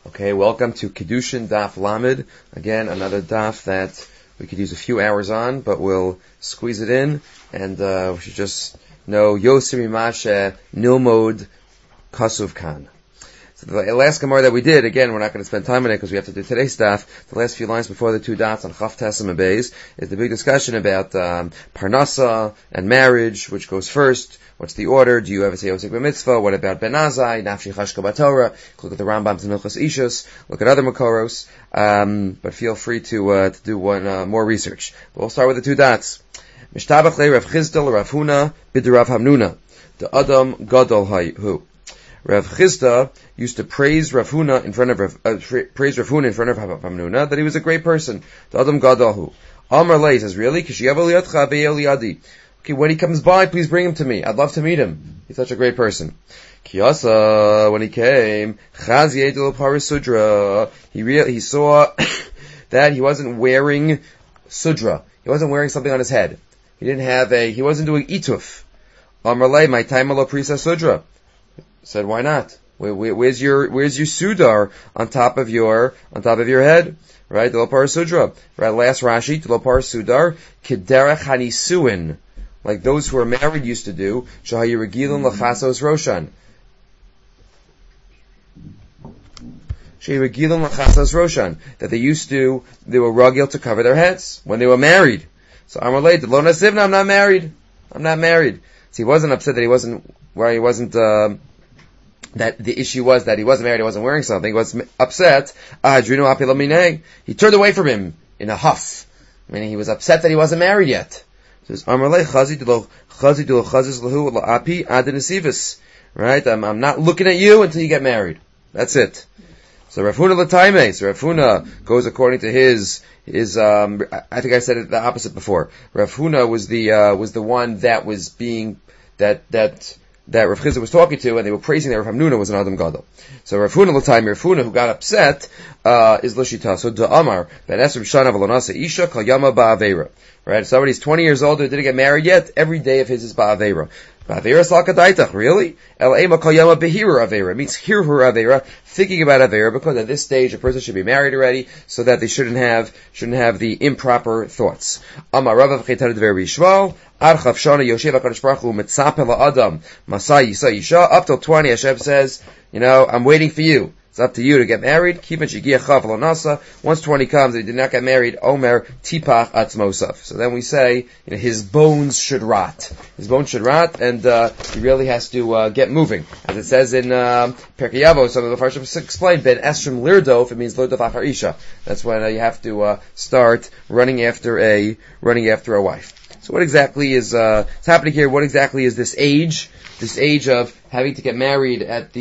Okay, welcome to Kiddushin Daf Lamed. Again, another daf that we could use a few hours on, but we'll squeeze it in, and we should just know Yosemi Mashe Nilmod Kasuv Khan. So the last Gemara that we did, again, we're not going to spend time on it because we have to do today's daf. The last few lines before the two dots on Chaf Tessim and Beis is the big discussion about Parnasa and marriage, which goes first. What's the order? Do you ever say Osek b'mitzvah? What about Ben Azai? Nafshi Chashka B'Torah? Look at the Rambam to Milchas Ishus. Look at other Makoros. But feel free to do one more research. But we'll start with the two dots. Mishtabach le Rav Chisda Rav Huna b'd Rav Hamnuna. The Adam Gadol Hu. Rav Chisda used to praise Rav Huna in front of Rav Hamnuna that he was a great person. The Adam Gadol Hu. Amar Lei says, really? Kishiyav liyatcha be'el yadi. Okay, when he comes by, please bring him to me. I'd love to meet him. He's such a great person. Kiyasa, when he came, Chaz Yedil Parisudra, he saw that he wasn't wearing sudra. He wasn't wearing something on his head. He wasn't doing ituf. Amarlei, my time alo prisa sudra. Said, why not? Where's your sudar on top of your head? Right? Dilopar sudra. Right? Last Rashi, Dilopar sudar, Kederach hanisuin. Like those who are married used to do, Shahayi Regilun Lachasos Roshan. Shahayi Regilun Lachasos Roshan. That they were ragil to cover their heads when they were married. So Amalei, Lo Nasivna, I'm not married. So he wasn't upset that that the issue was that he wasn't married, he wasn't wearing something. He was upset. He turned away from him in a huff. Meaning he was upset that he wasn't married yet. Says Amarlei right? I'm not looking at you until you get married. That's it. So Rav Huna l'taimei. So Rav Huna goes according to his. I think I said it the opposite before. Rav Huna was the one that was being that Rav Chisda was talking to, and they were praising that Rav Hamnuna was an Adam Gadol. So Rav Huna l'taimei, Rav Huna who got upset is l'shita. So the Amar ben Esrim Shana v'lonasa isha kol yama ba'aveira. Right? Somebody's 20 years old who didn't get married yet, every day of his is ba'aveira. Ba'aveira salkadaitach, really? El ema kol yama behira aveira. It means hirhur aveira, thinking about aveira, because at this stage a person should be married already, so that they shouldn't have the improper thoughts. Amar Rav Chetad Dver Bishval, Ad Chav Shana Yoshev HaKadosh Baruch Hu Mitzapeh La'adam Masai Yisa Isha. Up till 20, Hashem says, I'm waiting for you. It's up to you to get married. Once 20 comes and he did not get married, Omer tipach atzmosaf. So then we say, his bones should rot. His bones should rot, and he really has to get moving. As it says in Perkei Avos, some of the Farshim explain, Ben Esrim Lirdof, it means Lirdof Achar Isha. That's when you have to start running after a wife. So what exactly is happening here? What exactly is this age? This age of having to get married at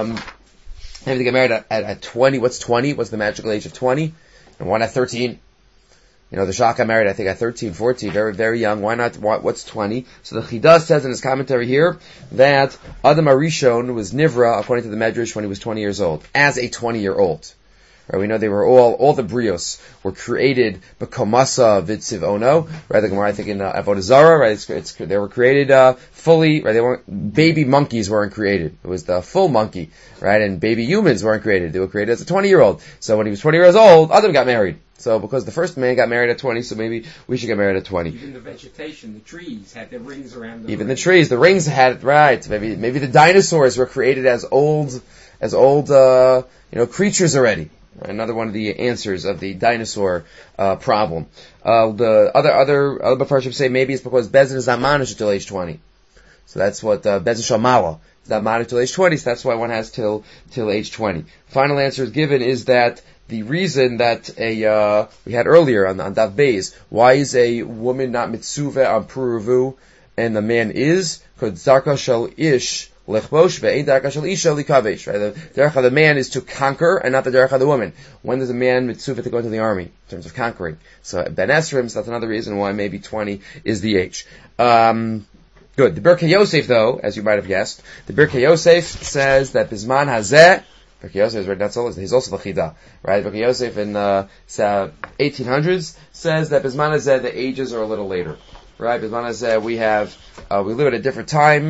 20. What's 20? What's the magical age of 20? And why not 13? The Shaka married, I think, at 13, 14, very, very young. Why not? What's 20? So the Chida says in his commentary here that Adam Arishon was Nivra, according to the Medrash, when he was 20 years old, as a 20-year-old. Right, we know they were all the brios were created b'komasa v'tziv ono. Right, the Gemara I think in Avodah Zarah. Right, they were created fully. Right, baby monkeys weren't created. It was the full monkey. Right, and baby humans weren't created. They were created as a 20-year-old. So when he was 20 years old, Adam got married. So because the first man got married at 20, so maybe we should get married at 20. Even the vegetation, the trees had their rings around them. Even the trees, the rings had right. Maybe the dinosaurs were created as old creatures already. Another one of the answers of the dinosaur problem. The other Mepharshim say maybe it's because Bezin is not manish until age 20. So that's what Bezin Shamala is not manish until age 20. So that's why one has till age 20. Final answer is given is that the reason that we had earlier on Dav Beis, why is a woman not mitzuve on Puruvu and the man is? Because Zarka Shal Ish. Lechbosh ve'ein darka shel isha likavesh. Right, the derech of the man is to conquer, and not the derech of the woman. When does a man mitzvah to go into the army in terms of conquering? So Ben Esrim, so that's another reason why maybe 20 is the age. Good. The Birkei Yosef, though, as you might have guessed, the Birkei Yosef says that Bisman Hazeh. Birkei Yosef is right. That's all. He's also the Chida, right? Birkei Yosef in 1800s says that Bisman Hazeh the ages are a little later, right? Bisman Hazeh we live at a different time.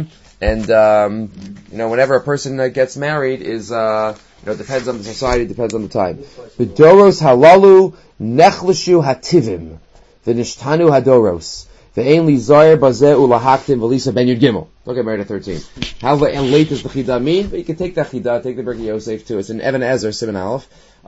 And whenever a person gets married is depends on the society, depends on the time. B'doros halalu nechlashu hativim v'nishtanu hadoros v'ein li zayir bazeh ulahaktim v'lisa ben yud gimel. Don't get married at 13. How late does the chida mean? But you can take that chida, take the Birkei Yosef too. It's in Even Ezer Siman Aleph.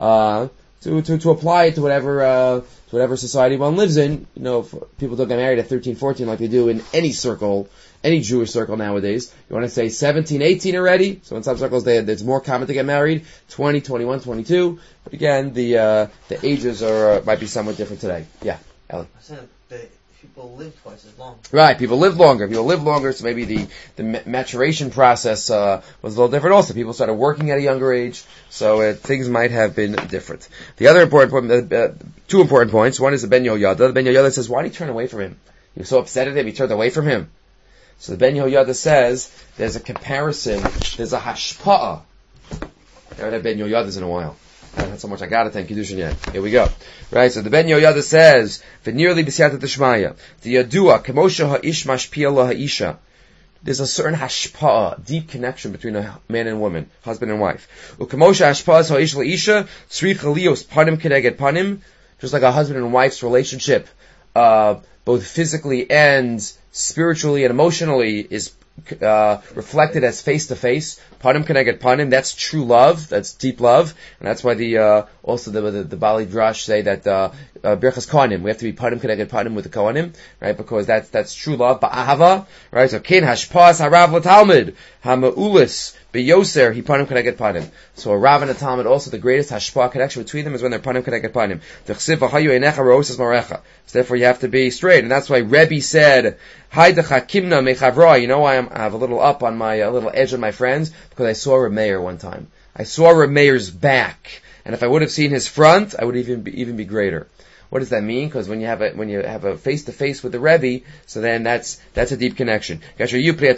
To apply it to whatever society one lives in. People don't get married at 13, 14 like they do in any circle, any Jewish circle nowadays. You want to say 17, 18 already? So in some circles it's more common to get married. 20, 21, 22. But again, the ages might be somewhat different today. Yeah, Ellie. I said that people live twice as long. Right, people live longer, so maybe the maturation process was a little different also. People started working at a younger age, so things might have been different. The other important point, two important points. One is the Ben Yehoyada. The Ben Yehoyada says, why did he turn away from him? He was so upset at him, he turned away from him. So the Ben Yehoyada says, there's a comparison, there's a hashpa'ah. I haven't had Ben Yehoyadas in a while. I haven't had so much I gotta thank Kiddushin yet. Here we go. Right, so the Ben Yehoyada says, V'nirli b'siyata d'shmaya, the Yadua, kemosha ha'ish mashpia lo ha'isha. There's a certain hashpa'ah, deep connection between a man and woman, husband and wife. Ukemosha hashpa'ah ha'ish la'isha, tzricha lios panim keneged panim, just like a husband and wife's relationship, both physically and spiritually and emotionally is reflected as face to face. Panim keneged panim. That's true love. That's deep love, and that's why also the Bali Drash say that birchas kohanim. We have to be panim keneged panim with the kohanim, right? Because that's true love. Ba'ahava, right? So kin hashpas harav l'talmid hamaulis beyoser he panim keneged panim. So a rav and a talmid also the greatest hashpa connection between them is when they're panim keneged panim. T'chsiv v'hayu einecha rosas marecha. So therefore you have to be straight, and that's why Rebbe said, "Haydecha kimna mechavra." You know why I have a little up on my a little edge of my friends, because I saw Reb Meir one time. I saw Reb Meir's back, and if I would have seen his front, I would even be greater. What does that mean? Because when you have a face to face with the Rebbe, so then that's a deep connection. You could even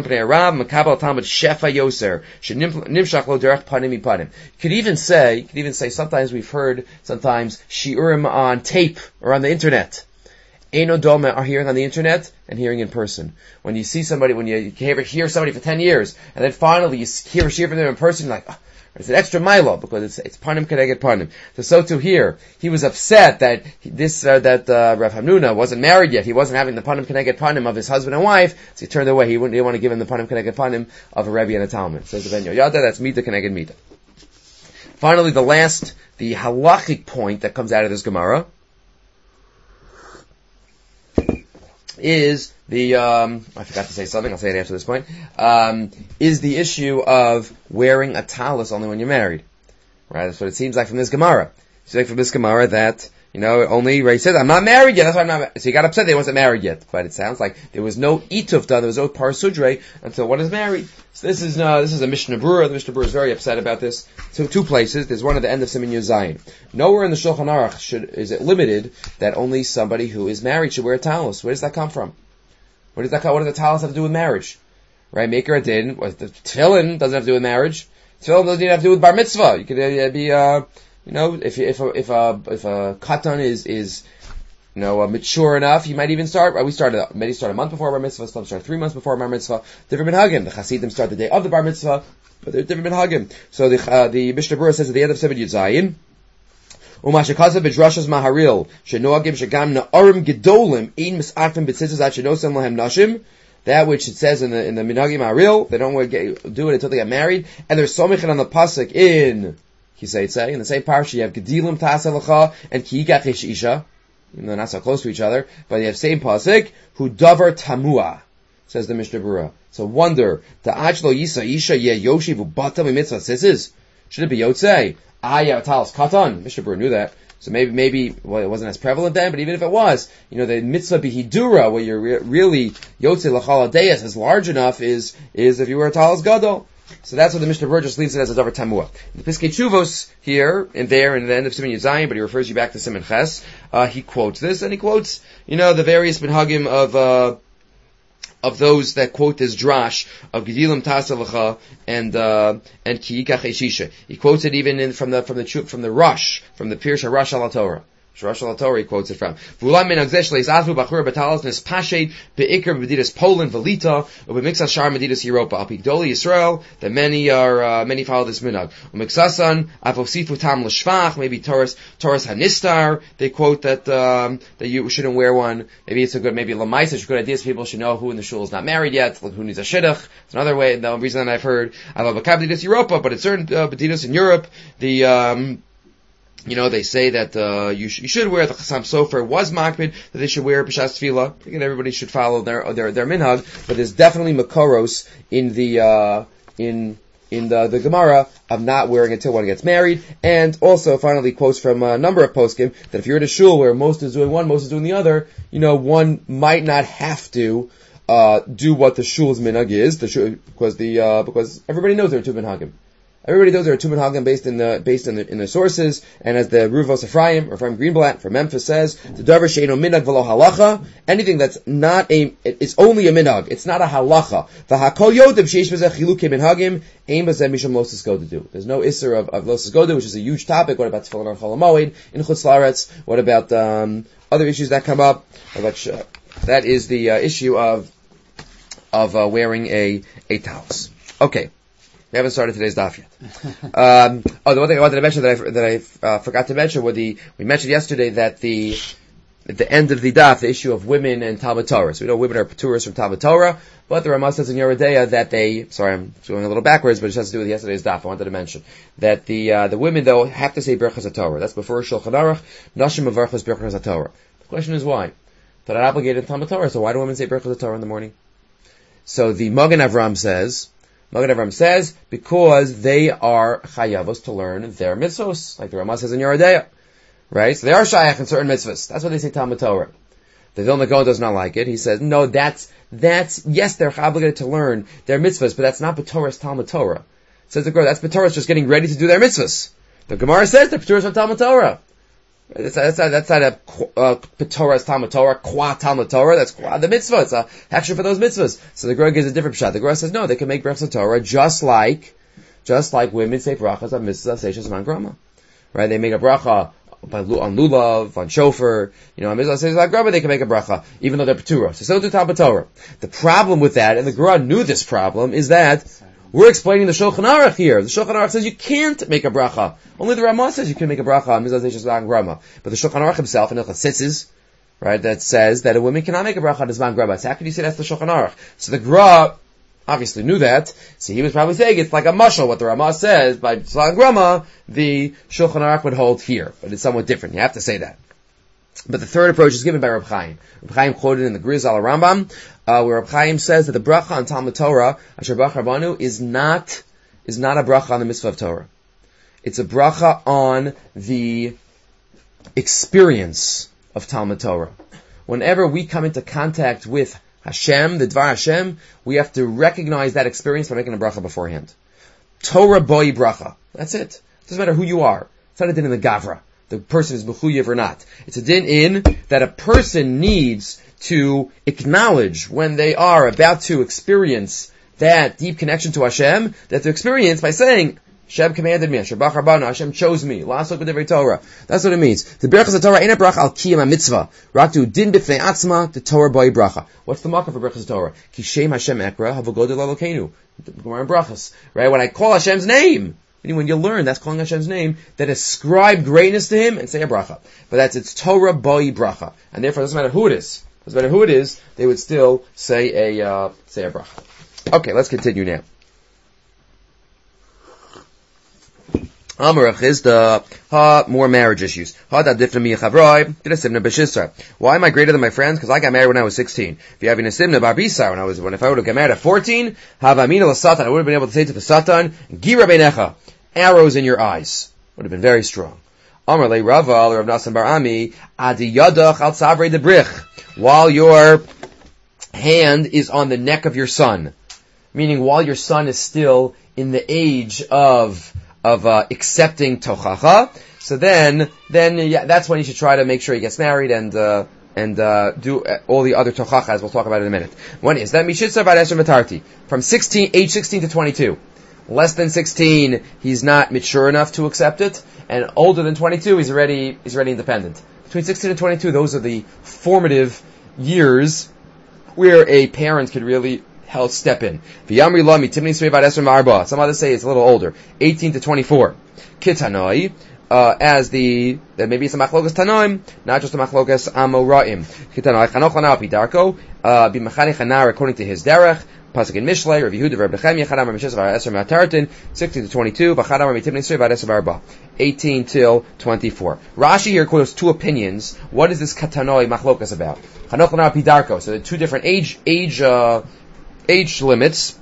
say sometimes we've heard shiurim on tape or on the internet. Eino doma are hearing on the internet and hearing in person. When you see somebody, when you ever hear somebody for 10 years, and then finally you hear a shiur from them in person, you're like, oh, it's an extra milo, because it's panim keneged panim. So too here, he was upset that Rav Hamnuna wasn't married yet. He wasn't having the panim keneged panim of his husband and wife, so he turned away. He didn't want to give him the panim keneged panim of a Rebbe and a Talmud. Says the Ben Yehoyada, that's mita keneged mita. Finally, the halachic point that comes out of this Gemara is I forgot to say something, I'll say it after this point, is the issue of wearing a talis only when you're married. Right? That's what it seems like from this Gemara. It seems like from this Gemara that, only, right, he says, I'm not married yet, that's why I'm not married. So he got upset that he wasn't married yet. But it sounds like there was no ituf done, there was no parsudre until one is married. So this is a Mishnah Berurah. The Mishnah Berurah is very upset about this. So two places. There's one at the end of Siman Yud Zayin. Nowhere in the Shulchan Aruch is it limited that only somebody who is married should wear a talis. Where does that come from? What does the talis have to do with marriage? Right? Maker Adin. The tefillin doesn't have to do with marriage. Tefillin doesn't even have to do with bar mitzvah. You could be, if a katan is mature enough, he might even start. Many start a month before bar mitzvah. Some start 3 months before bar mitzvah. Different minhagim. The Hasidim start the day of the bar mitzvah, but they're different minhagim. So the Mishnah Berurah says at the end of Siman Yud Zayin, Umashakaza b'drashas maharil shenoagim shegam na'arim gedolim ein misarfim b'tzitzis at shenosem lahem nashim. That which it says in the minhagim maharil, they don't want to do it until they get married, and there's somichin on the pasuk in Kisei in the same parsha you have gedilim taselacha and kiikach isha. They're not so close to each other, but you have same pasuk hu davar tamua, says the Mishnah Berurah. So wonder the achlo yisa isha ye yoshiv ubatam mitzvah tzitzis. Should it be yotzei? Talis katan. Mishnah Berurah knew that. So maybe it wasn't as prevalent then, but even if it was, the mitzvah bihidura, where you're really yotzei lachal adeyas is large enough, is if you wear a talis gadol. So that's what the Mishnah Berurah just leaves it as a davar tamua. The Piskei Teshuvos here and there in the end of Siman Yud Zayin, but he refers you back to Siman Ches. He quotes this, and he quotes, the various minhagim of those that quote this drash of Gedilim Tasalacha and Kiikach Eshisha. He quotes it even from the Rush, from the Pirsha Rush al Torah. Sharash al-Torah, he quotes it from. V'ulam min hagzeh shleis azvu bachur batalas nespashed be'ikr b'medidas Poland, Velita, u'b'mixas shar medidas Europa. Al pigdoli Yisrael, that many follow this minhag. U'mixasan, afosifu tam l'shvach, maybe Torah's hanistar, they quote that you shouldn't wear one. Maybe it's maybe lamaisa, it's a good idea, so people should know who in the shul is not married yet, who needs a shidduch. It's another way, the reason that I've heard, Avavakab b'medidas Europa, but it's certain b'medidas in Europe, they say that you should wear the Chassam Sofer was makbid that they should wear b'shas tefillah. Again, everybody should follow their minhag, but there's definitely makoros in the Gemara of not wearing it until one gets married. And also, finally, quotes from a number of poskim that if you're at a shul where most is doing one, most is doing the other, one might not have to do what the shul's minhag is, because everybody knows there are two minhagim. Everybody knows there are two minhagim based in the sources, and as the Ruvos Ephraim Greenblatt from Memphis says, the davar she'eino minhag v'lo halacha, anything that's not it's only a minhag, it's not a halacha. V'hakol yodem sheish b'zeh chilukei minhagim, ein b'zeh mishum lo sisgodu. There's no isser of lo sisgodu, which is a huge topic. What about tefillin on Chol HaMoed in Chutz La'aretz? What about other issues that come up? That is the issue of wearing a talus. Okay. We haven't started today's daf yet. The one thing I wanted to mention that I forgot to mention we mentioned yesterday that at the end of the daf, the issue of women and Talmud Torah. So we know women are paturas from Talmud Torah, but the Ramah says in Yeridea that I'm going a little backwards, but it has to do with yesterday's daf. I wanted to mention that the women though have to say Birchas HaTorah. That's before Shulchan Aruch. Nashim Avarchas Birchas HaTorah. The question is why? They're not obligated to Talmud Torah, so why do women say Birchas HaTorah in the morning? So the Magen Avram says because they are chayavos to learn their mitzvos, like the Ramah says in Yeridea, right? So they are shayach in certain mitzvos. That's what they say Talmud Torah. The Vilna Gaon does not like it. He says, no, that's yes, they're obligated to learn their mitzvos, but that's not B'Torah's Talmud Torah. Says the Gemara, that's B'Torah's just getting ready to do their mitzvos. The Gemara says they're B'Torah's from Talmud Torah. That's not a Torah's Talmud Torah, qua Talmud Torah, that's qua the mitzvah, it's a action for those mitzvahs. So the Gemara gives a different shot. The Gemara says, no, they can make brachas Torah just like women say brachas on mitzvahs, seishas man grama. Right? They make a bracha on lulav, on shofar, on mitzvahs, seishas man grama, they can make a bracha, even though they're Torah. So still do Talmud Torah. The problem with that, and the Gemara knew this problem, is that we're explaining the Shulchan Aruch here. The Shulchan Aruch says you can't make a bracha. Only the Ramah says you can make a bracha on Mizrah Seishas Man Grama. But the Shulchan Aruch himself in Hilchos Tzitzis, right, that says that a woman cannot make a bracha on Zman Grama. So how can you say that's the Shulchan Aruch? So the Gra obviously knew that. So he was probably saying it's like a mashal. What the Ramah says by Zman Grama, the Shulchan Aruch would hold here, but it's somewhat different. You have to say that. But the third approach is given by Reb Chaim. Reb Chaim quoted in the Grizal Rambam, where Reb Chaim says that the bracha on Talmud Torah, Asher Bach Rabbanu, is not a bracha on the mitzvah of Torah. It's a bracha on the experience of Talmud Torah. Whenever we come into contact with Hashem, the Dvar Hashem, we have to recognize that experience by making a bracha beforehand. Torah boi bracha. That's it. It doesn't matter who you are. It's not a din in the Gavra. The person is mechuyev or not. It's a din in that a person needs to acknowledge when they are about to experience that deep connection to Hashem, that to experience by saying, Hashem commanded me, Hashem Bach Rabbanu, Hashem chose me, La'asok b'divrei Torah. That's what it means. The Birchas HaTorah ain't a bracha al kiyam ha-mitzvah. Raktu din b'fnei atzma, the Torah boi bracha. What's the marker for Birchas HaTorah? Ki shem Hashem ekra, havogodel alokeinu. Gemara in brachas. Right? When I call Hashem's name, when you learn, that's calling Hashem's name, that ascribe greatness to Him and say a bracha. But it's Torah boi bracha. And therefore, it doesn't matter who it is. It doesn't matter who it is, they would still say a bracha. Okay, let's continue now. Amar Chisda, more marriage issues. Why am I greater than my friends? Because I got married when I was 16. If you have a simna barbisa, if I would have got married at 14, I would have been able to say to the Satan, Gira beinecha, arrows in your eyes. Would have been very strong. Amar le Rava, or Rav Nasan bar Ami, adi yadach al savrei debrich, while your hand is on the neck of your son. Meaning while your son is still in the age of accepting tochacha, so then that's when you should try to make sure he gets married and do all the other tochacha, as we'll talk about in a minute. When is that? Mishitza b'ad esher matarti, from age 16 to 22. Less than 16, he's not mature enough to accept it, and older than 22, he's already independent. Between 16 and 22, those are the formative years where a parent could really help step in. Some others say it's a little older, 18 to 24. Kitanoi, there may be some machlokas tanoim, not just the machlokas amoraim. Kitanoi, chanoch lana pidarko, b'mechanech hanar according to his derech, pasuk in Mishlei, Rav Yehuda, Rav Nechemia, chadam Rav Mishes, Rav Eser Ma'atartin, 16 to 22, v'chadam Rav Mitimni Sri, Rav Eser Barba, 18 till 24. Rashi here quotes two opinions. What is this katanoi machlokas about? Chanoch lana pidarko. So the two different age limits.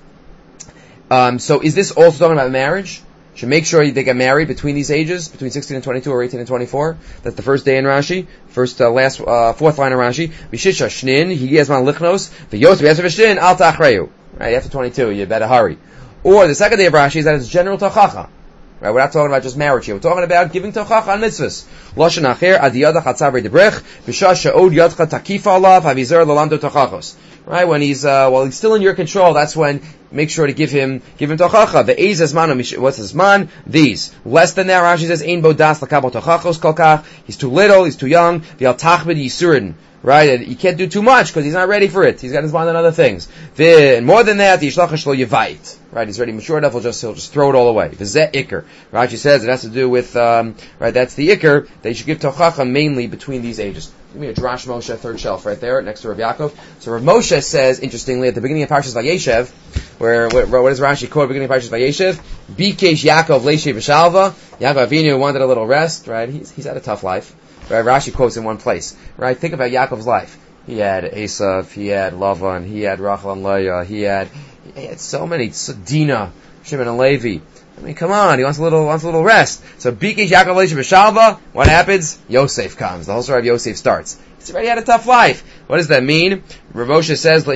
So is this also talking about marriage? Should make sure they get married between these ages, between 16 and 22 or 18 and 24. That's the first day in Rashi, fourth line of Rashi. Vishisha shnin, higiyazman lichnos, v'yos v'yasar v'shnin, al ta'achreyu. Right, after 22, you better hurry. Or the second day of Rashi is that it's general tochacha. Right, we're not talking about just marriage here. We're talking about giving tochacha on mitzvahs. Lashon acher, adiyada chatzavri debrech, v'shah she'od yadcha takifa alav, havizar lalamdo tochachos. Right, when he's still in your control, that's when make sure to give him tochacha. The eiz man, what's his man? These. Less than that, Rashi says, ein bo das lakabel tochachos kolkach. He's too little, he's too young. V'al tachbid yisurin. Right, and he can't do too much because he's not ready for it. He's got his mind on other things. And more than that, the yishlachash lo yevait. Right, he's already mature enough. He'll just throw it all away. V'zeh ikr. Rashi says it has to do with right. That's the ikr that you should give tochacha mainly between these ages. Give me a Drash Moshe, third shelf, right there next to Rav Yaakov. So Rav Moshe says, interestingly, at the beginning of Parshas Vayeshev, where what does Rashi quote at the beginning of Parshas Vayeshev? Bikesh Yaakov leishe v'shalva. Yaakov Avinu wanted a little rest. Right, he's had a tough life. Right, Rashi quotes in one place. Right, think about Yaakov's life. He had Esav, he had Lavan, he had Rachel and Leah, he had so many, Dina, Shimon and Levi. I mean, come on, he wants a little rest. So, Bikesh Yaakov leishe v'shalva, what happens? Yosef comes. The whole story of Yosef starts. He's already had a tough life. What does that mean? Rav Moshe says,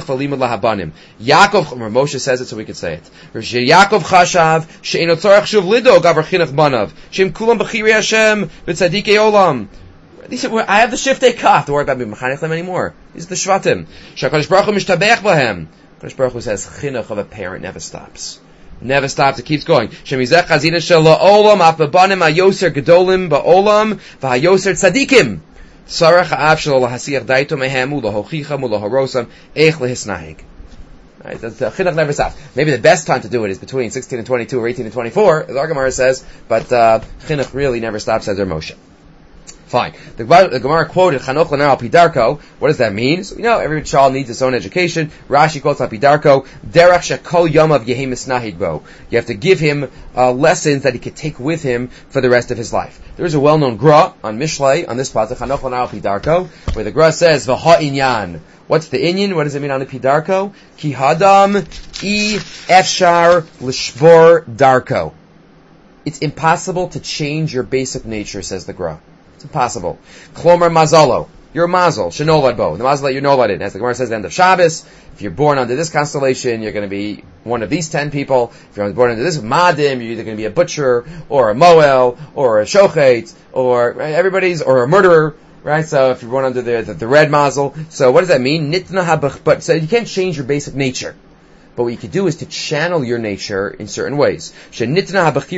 Yaakov, Rav Moshe says it so we could say it. Yaakov chashav, she'eno tzorach shuv lido, gavar chinuch banav, she'im kulam b'chirei Hashem, v'tzadikei olam. I have the shiftei kaf, don't worry about me mechanech them anymore. These are the shvatim. Shakadosh Baruch Hu mishtabech b'hem. Kadosh Baruch Hu says, chinuch of a parent never stops. Never stops, it keeps going. Shemizech chazina shel la'olam, af b'banim ha'yoser gedolim ba'olam, v'ha'yoser tzadikim. Sarach ha'af shelo lahasiach daito mehem, u'lahochicha, u'laharosam, eich lehisnahig. Right, the chinuch never stops. Maybe the best time to do it is between 16 and 22 or 18 and 24, as our Gemara says, but chinuch really never stops, says Moshe. Fine. The Gemara quoted Chanoch Lanar al Pidarko. What does that mean? So we know every child needs its own education. Rashi quotes al Pidarko, Derech shekol yomav yehi misnahig bo. You have to give him lessons that he could take with him for the rest of his life. There is a well-known gra on Mishlei, on this pasuk, Chanoch Lanar al Pidarko, where the gra says, V'ha inyan. What's the inyan? What does it mean on the Pidarko? Ki hadam I efshar l'shvor darko. It's impossible to change your basic nature, says the gra. It's impossible. Klomer mazalo. You're a mazel. Shenolad bo. The mazel that you're nolad in. As the Gemara says at the end of Shabbos, if you're born under this constellation, you're going to be one of these 10 people. If you're born under this madim, you're either going to be a butcher, or a moel, or a shochet, or right, or a murderer. Right? So if you're born under the red mazel. So what does that mean? Nitna habach. But so you can't change your basic nature. But what you could do is to channel your nature in certain ways. You can channel it.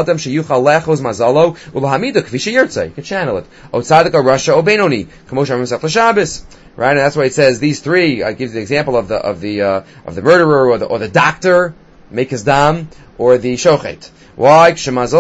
Right, and that's why it says these three. I give the example of the murderer or the doctor, make his dam, or the shochet. Why?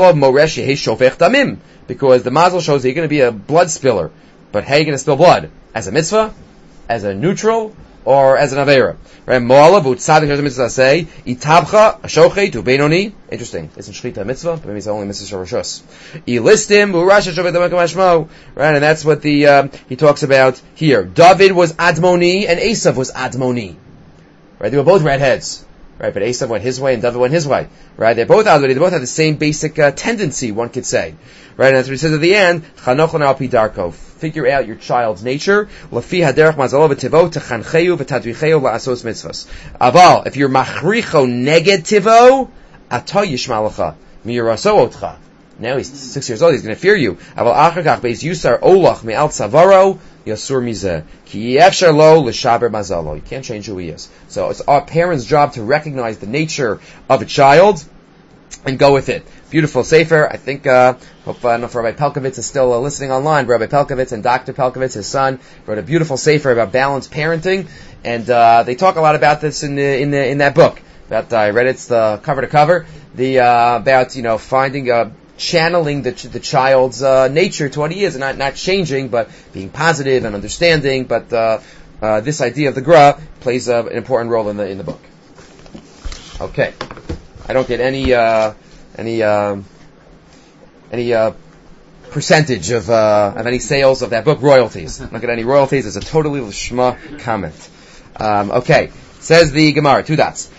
Because the mazel shows that you're going to be a blood spiller. But how are you going to spill blood? As a mitzvah? As a neutral? Or as an avera, right? Mo'alav u'tzadik has a mitzvah say itabcha ashochet u'beinoni. Interesting. Isn't shchita a mitzvah? But maybe it's only mitzvah shavashos. Ilistim u'rash shochet u'mekamashmo. Right, and that's what he talks about here. David was Admoni and Esav was Admoni. Right, they were both redheads. Right, but Esav went his way and David went his way. Right, they're both Admoni. They both have the same basic tendency, one could say. Right, and that's what he says at the end. Chanoch l'nal pi darko. Figure out your child's nature. Lafi haderech mazalo v'tivo techancheyu v'tadvicheyu la'asos mitzvos. Aval, if you're machricho negativo, ato yishmalacha miyuraso otcha. Now he's 6 years old. He's going to fear you. Aval achakach beis yusar olach me'al tzavaro yasur mizeh ki yefshar lo l'shaber mazalo. You can't change who he is. So it's our parents' job to recognize the nature of a child and go with it. Beautiful sefer. I think, hope, I don't know if Rabbi Pelkovitz is still listening online. Rabbi Pelkovitz and Dr. Pelkovitz, his son, wrote a beautiful sefer about balanced parenting, and they talk a lot about this in that book. About I read it's the cover to cover. About finding channeling the child's nature to what he is, and not changing, but being positive and understanding. But this idea of the Gra plays an important role in the book. Okay, I don't get any percentage of any sales of that book, royalties. I don't get any royalties. It's a totally Lishma comment. Okay, says the Gemara, 2 dots.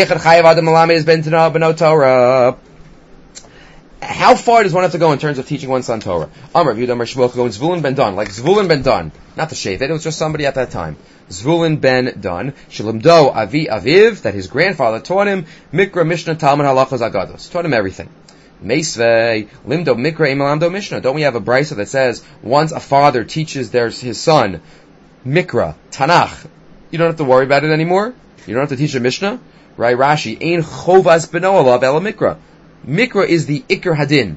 How far does one have to go in terms of teaching one's son Torah? Amar Yehuda Amar Shmuel going Zvulun ben Dan, like Zvulun ben Dan, not the Shevet, it was just somebody at that time. Zvulun ben Dan, Shalimdo Avi Aviv, that his grandfather taught him Mikra Mishnah Talmud Halachos Agados, taught him everything. Meisvei Limdo Mikra Imalamdo Mishnah. Don't we have a brisa that says once a father teaches his son Mikra Tanakh, you don't have to worry about it anymore. You don't have to teach a Mishnah, right? Rashi Ein Chovas Beno Alav Ela Mikra. Mikra is the Iker Hadin.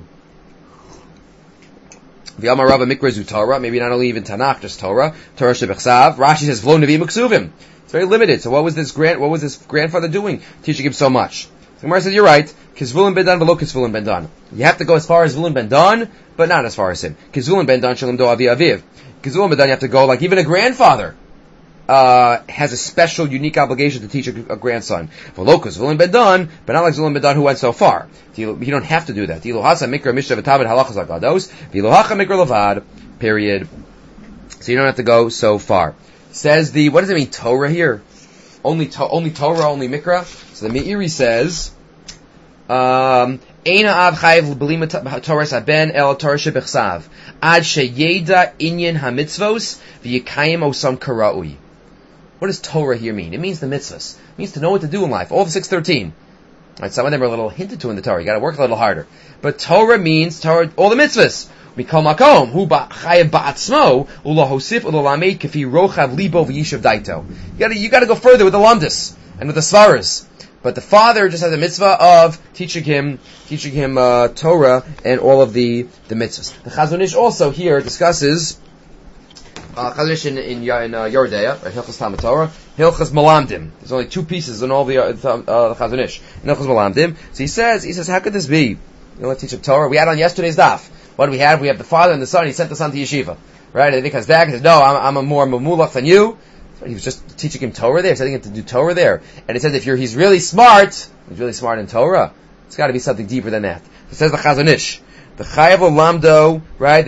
The Amar Rava Mikra is Torah, maybe not only even Tanakh, just Torah. Torah Shebechsav. Rashi says Vlo Nevi Muksuvim. It's very limited. So what was this grandfather doing, teaching him so much? The Gemara says you're right. Kizvulun ben Dan, v'lo Kizvulun ben Dan. You have to go as far as Zvulun ben Dan, but not as far as him. Kizvulun ben Dan Shalom Do Avi Aviv. Kizvulun ben Dan, you have to go like even a grandfather has a special, unique obligation to teach a grandson. V'lo Kizvulun ben Dan, but not like Zvulun ben Dan who went so far. You don't have to do that. Period. So you don't have to go so far. Says what does it mean, Torah here? Only Torah, only Mikra? So the Meiri says, Eina av chayiv l'belim Torah saben el Torah shebechsav ad sheyeda inyan hamitzvos v'yikayim osam karaui. What does Torah here mean? It means the mitzvahs. It means to know what to do in life. All the 613. Right, some of them are a little hinted to in the Torah. You got to work a little harder. But Torah means all the mitzvahs. Mikol makom hu chayiv ba'atzmo ulahosif ulalamed kafi rochav libo v'yishav daito. You got to go further with the lamdus and with the svaras. But the father just has a mitzvah of teaching him Torah and all of the mitzvahs. The Chazon Ish also here discusses Chazon Ish in Yeridea, right? Hilchos Talmud Torah, Hilchos Malamdim. There's only 2 pieces in all the Chazon Ish. Hilchos Malamdim. So he says, how could this be? Let's teach him Torah. We had on yesterday's daf. What do we have? We have the father and the son. He sent the son to yeshiva, right? And then he comes back and says, "No, I'm a more mamulach than you." He was just teaching him Torah there, setting him to do Torah there. And it says he's really smart in Torah. It's got to be something deeper than that. It says the Chazon Ish, the Chayav Lamdo, right?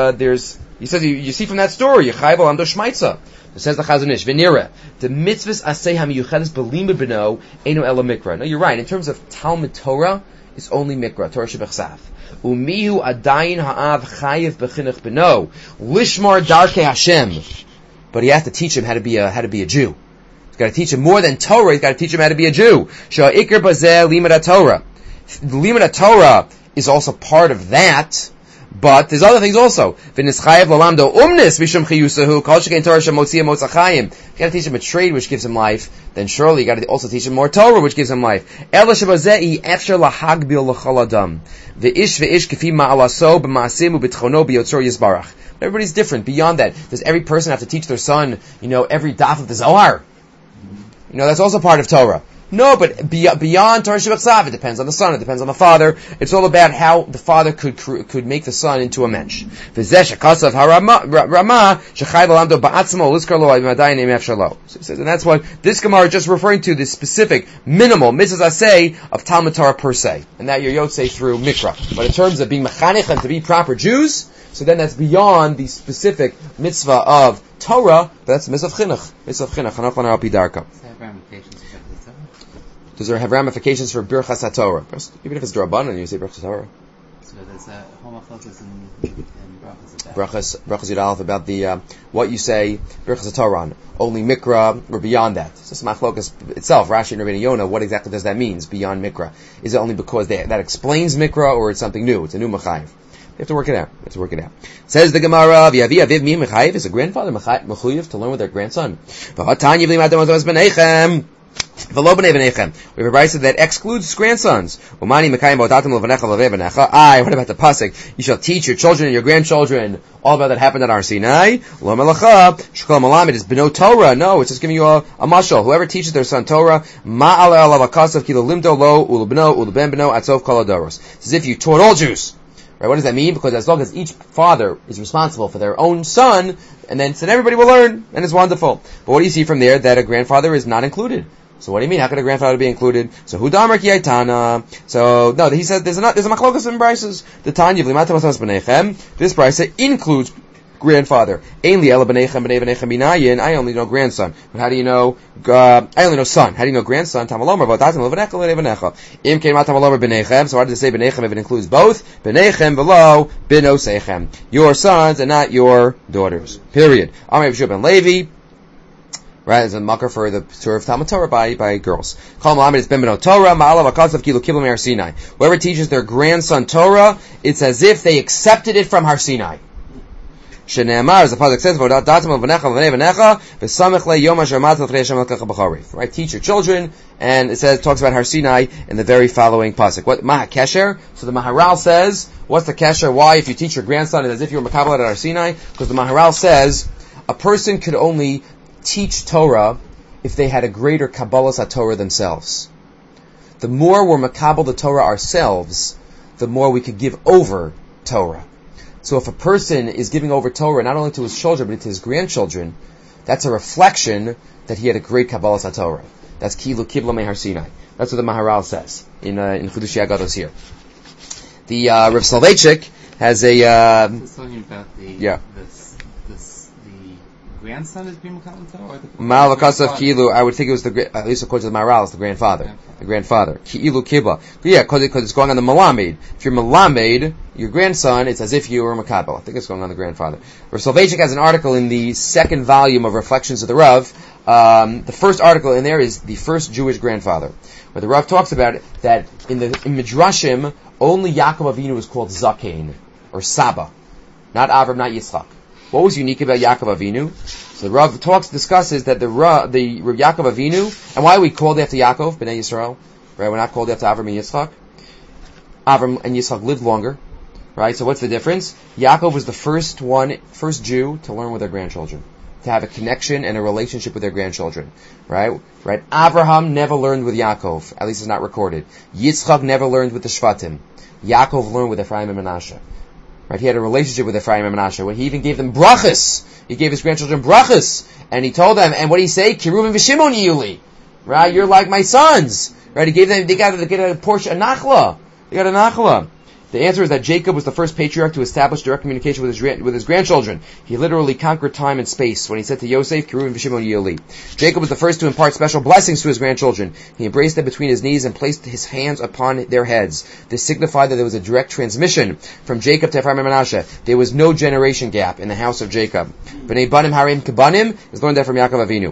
He says you see from that story, Chayav Lamdo Shmaitza. It says the Chazon Ish, Venira, the mitzvahs asay hamiyuchedes belimud beno eno ela mikra. No, you're right. In terms of Talmud Torah, it's only mikra, Torah shebechsav. Umihu adayin ha'av chayiv b'chinuch beno lishmar darkei Hashem. But he has to teach him how to be a Jew. He's got to teach him more than Torah. He's got to teach him how to be a Jew. Sha'ikr bazeh limud Torah. Limud Torah is also part of that, but there's other things also. V'nischayev lalamdo umnis mishum chiyusahu kol shekein Torah shemotzia motzachayim. You got to teach him a trade which gives him life. Then surely you got to also teach him more Torah which gives him life. Ela shebazeh efshar lahagbil l'chol adam. Ve'ish kefi ma'alaso b'ma'asim u'bitchono b'yotzor yisbarach. Everybody's different. Beyond that, does every person have to teach their son, every daf of the Zohar? That's also part of Torah. No, but beyond Torah Shebechsav, it depends on the son, it depends on the father. It's all about how the father could make the son into a mensch. So he says, and that's what this Gemara is just referring to, this specific minimal mitzvahs aseh of Talmud Torah per se, and that you're yotzei through Mikra. But in terms of being mechanech and to be proper Jews, so then that's beyond the specific mitzvah of Torah, but that's mitzvah of chinuch. Mitzvah of chinuch. Chanach lana al pi darka. Does it have ramifications for Birchas HaTorah? Even if it's D'Rabbanan, you say Birchas HaTorah. So there's a homophosis in Brachas Yud Aleph about the what you say Birchas HaTorah on. Only Mikra or beyond that. So it's Machlokas itself, Rashi and Rabbeinu Yonah, what exactly does that mean, beyond Mikra? Is it only because that explains Mikra, or it's something new? It's a new Mechayiv. You have to work it out. Says the Gemara, V'yavi aviv mi mechayiv, is a grandfather mechuyev to learn with their grandson. We have a brayso that excludes grandsons. What about the pasuk? You shall teach your children and your grandchildren all about that happened at Har Sinai. Lo melacha, shkol malamed is beno Torah. No, it's just giving you a mashal. Whoever teaches their son Torah, ma'ala alav akasav kilo limdo lo ulubno uluben beno atzov kol adoros. It's as if you taught all Jews. Right? What does that mean? Because as long as each father is responsible for their own son, and then everybody will learn, and it's wonderful. But what do you see from there? That a grandfather is not included. So what do you mean? How could a grandfather be included? So who damar ki aitana? So no, he said there's a machlokas in brises. The Tanya v'limata masas b'neichem. This brisa includes grandfather. Ainli ela b'neichem b'nei b'neichem b'nayin. I only know grandson. But how do you know? I only know son. How do you know grandson? Tamalomer v'datim l'v'necha l'nei v'necha. Im kein matamalomer b'neichem. So why does it say b'neichem if it includes both? B'neichem v'lo b'nosechem. Your sons and not your daughters. Period. Amar Yeshua ben Levi. Right, as a makar for the Surah of Talmud Torah by girls. Whoever teaches their grandson Torah, it's as if they accepted it from Har Sinai. Shene'amar, as the pasuk says, right, teach your children, and it talks about Har Sinai in the very following pasuk. What Maha Kesher? So the Maharal says, what's the Kesher? Why, if you teach your grandson, it's as if you were Makabel at Har Sinai? Because the Maharal says a person could only teach Torah if they had a greater Kabbalas HaTorah themselves. The more we're makabel the Torah ourselves, the more we could give over Torah. So if a person is giving over Torah not only to his children but to his grandchildren, that's a reflection that he had a great Kabbalas HaTorah. That's Kilu Kibla Me Har Sinai. That's what the Maharal says in Chudushi Agados here. The Rav Soloveitchik has a It's talking about the grandson is being Torah, or the Malakasav Kilu, I would think it was at least according to the Maharal, it's the grandfather. The grandfather. Ki'ilu Kibla. Yeah, because it's going on the Malamed. If you're Malamed, your grandson, it's as if you were Makabel. I think it's going on the grandfather. Rav Soloveitchik has an article in the second volume of Reflections of the Rav. The first article in there is the first Jewish grandfather, where the Rav talks about it, that in Midrashim, only Yaakov Avinu is called Zakein, or Saba. Not Avram, not Yitzchak. What was unique about Yaakov Avinu? So the Rav discusses that the Yaakov Avinu, and why are we called after Yaakov, Bnei Yisrael? Right, we're not called after Avram and Yitzchak. Avram and Yitzchak lived longer. Right, so what's the difference? Yaakov was the first Jew to learn with their grandchildren, to have a connection and a relationship with their grandchildren. Right? Avraham never learned with Yaakov, at least it's not recorded. Yitzchak never learned with the Shvatim. Yaakov learned with Ephraim and Manasseh. Right, he had a relationship with Ephraim and Manasseh. When he even gave them brachas, he gave his grandchildren brachas, and he told them, and what did he say? Kiruvim v'Shimon yuli. Right, you're like my sons. Right, he gave them, they got a portion, a nachla. They got a nachla. The answer is that Jacob was the first patriarch to establish direct communication with his grandchildren. He literally conquered time and space when he said to Yosef, Kiruvim v'Shimon yili. Jacob was the first to impart special blessings to his grandchildren. He embraced them between his knees and placed his hands upon their heads. This signified that there was a direct transmission from Jacob to Ephraim and Manasseh. There was no generation gap in the house of Jacob. B'nei banim harim kebanim is learned that from Yaakov Avinu.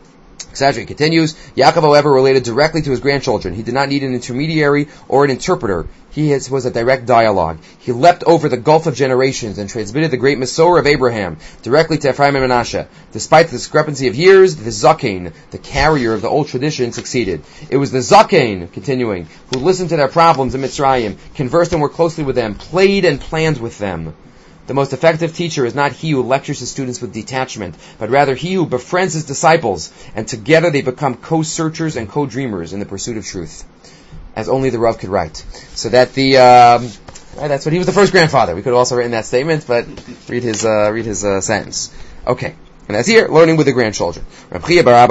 He continues, Yaakov, however, related directly to his grandchildren. He did not need an intermediary or an interpreter. He was a direct dialogue. He leapt over the gulf of generations and transmitted the great Masorah of Abraham directly to Ephraim and Manasseh. Despite the discrepancy of years, the Zakein, the carrier of the old tradition, succeeded. It was the Zakein, continuing, who listened to their problems in Mitzrayim, conversed and worked closely with them, played and planned with them. The most effective teacher is not he who lectures his students with detachment, but rather he who befriends his disciples, and together they become co-searchers and co-dreamers in the pursuit of truth. As only the Rav could write. So that that's what he was the first grandfather. We could have also written that statement, but read his sentence. Okay. And that's here, learning with the grandchildren. So Reb Chia Bar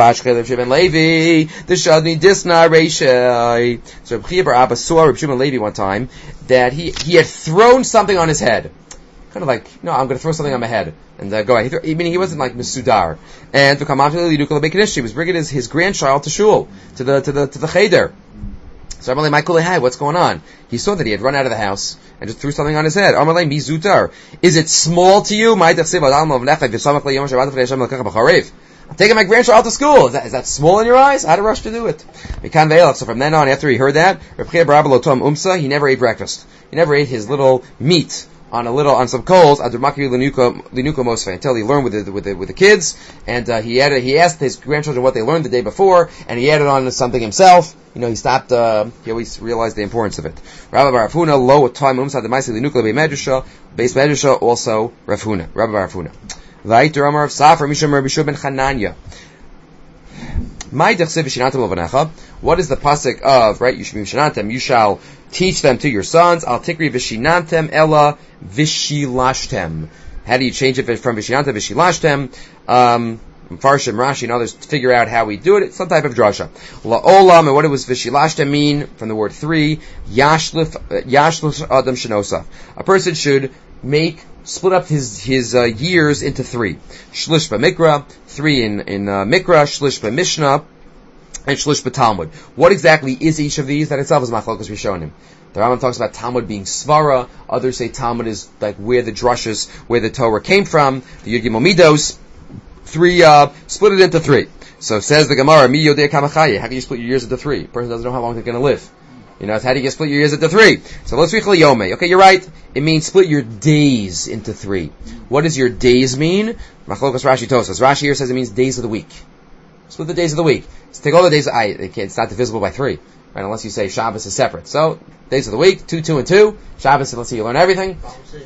Abba saw Reb Shimon Levi one time that he had thrown something on his head. Kind of like, no, I'm going to throw something on my head and go away. Meaning he wasn't like Mesudar. And he was bringing his grandchild to shul, to the cheder. So Amalei Michael, hey, what's going on? He saw that he had run out of the house and just threw something on his head. Amalei Mizutar. Is it small to you? I'm taking my grandchild to school. Is that small in your eyes? I had a rush to do it. So from then on, after he heard that, he never ate breakfast. He never ate his little meat on some coals, Adurmaki Linuka Mosfe, until he learned with the kids, and he asked his grandchildren what they learned the day before, and he added on something himself. He stopped, he always realized the importance of it. Rabbi Bar Hafuna, lo time Umsa Demaisi Linuka Beis Medrasha, also Rav Huna, Rabbi Bar Hafuna. Vayter Amar of Safar Misham Rabbi Shua ben Chananya. What is the pasuk of, right? You shall teach them to your sons. Al tikri v'shinantem ella v'shilashtem. How do you change it from v'shinantem v'shilashtem? Farshim, Rashi, and others figure out how we do it. It's some type of drasha. La'olam, and what does v'shilashtem mean? From the word three, yashlif adam shenosa. A person should split up his years into three. Shlish b'mikra, 3 in mikra, shlish b'mishnah, and shlish b'talmud. What exactly is each of these? That itself is machlokas Rishonim. The Rambam talks about Talmud being svara. Others say Talmud is like where the drushes, where the Torah came from. The Yud Gimel Midos, 3, split it into 3. So says the Gemara, Mi Yodei Kamachaya. How can you split your years into 3? A person doesn't know how long they're going to live. How do you split your years into 3? So let's read Yomei. Okay, you're right. It means split your days into 3. What does your days mean? Machlokas Rashi Tosas. Rashi here says it means days of the week. Split the days of the week. So take all the days. It's not divisible by 3, right? Unless you say Shabbos is separate. So days of the week, 2, 2, and 2. Shabbos. Let's see, you learn everything.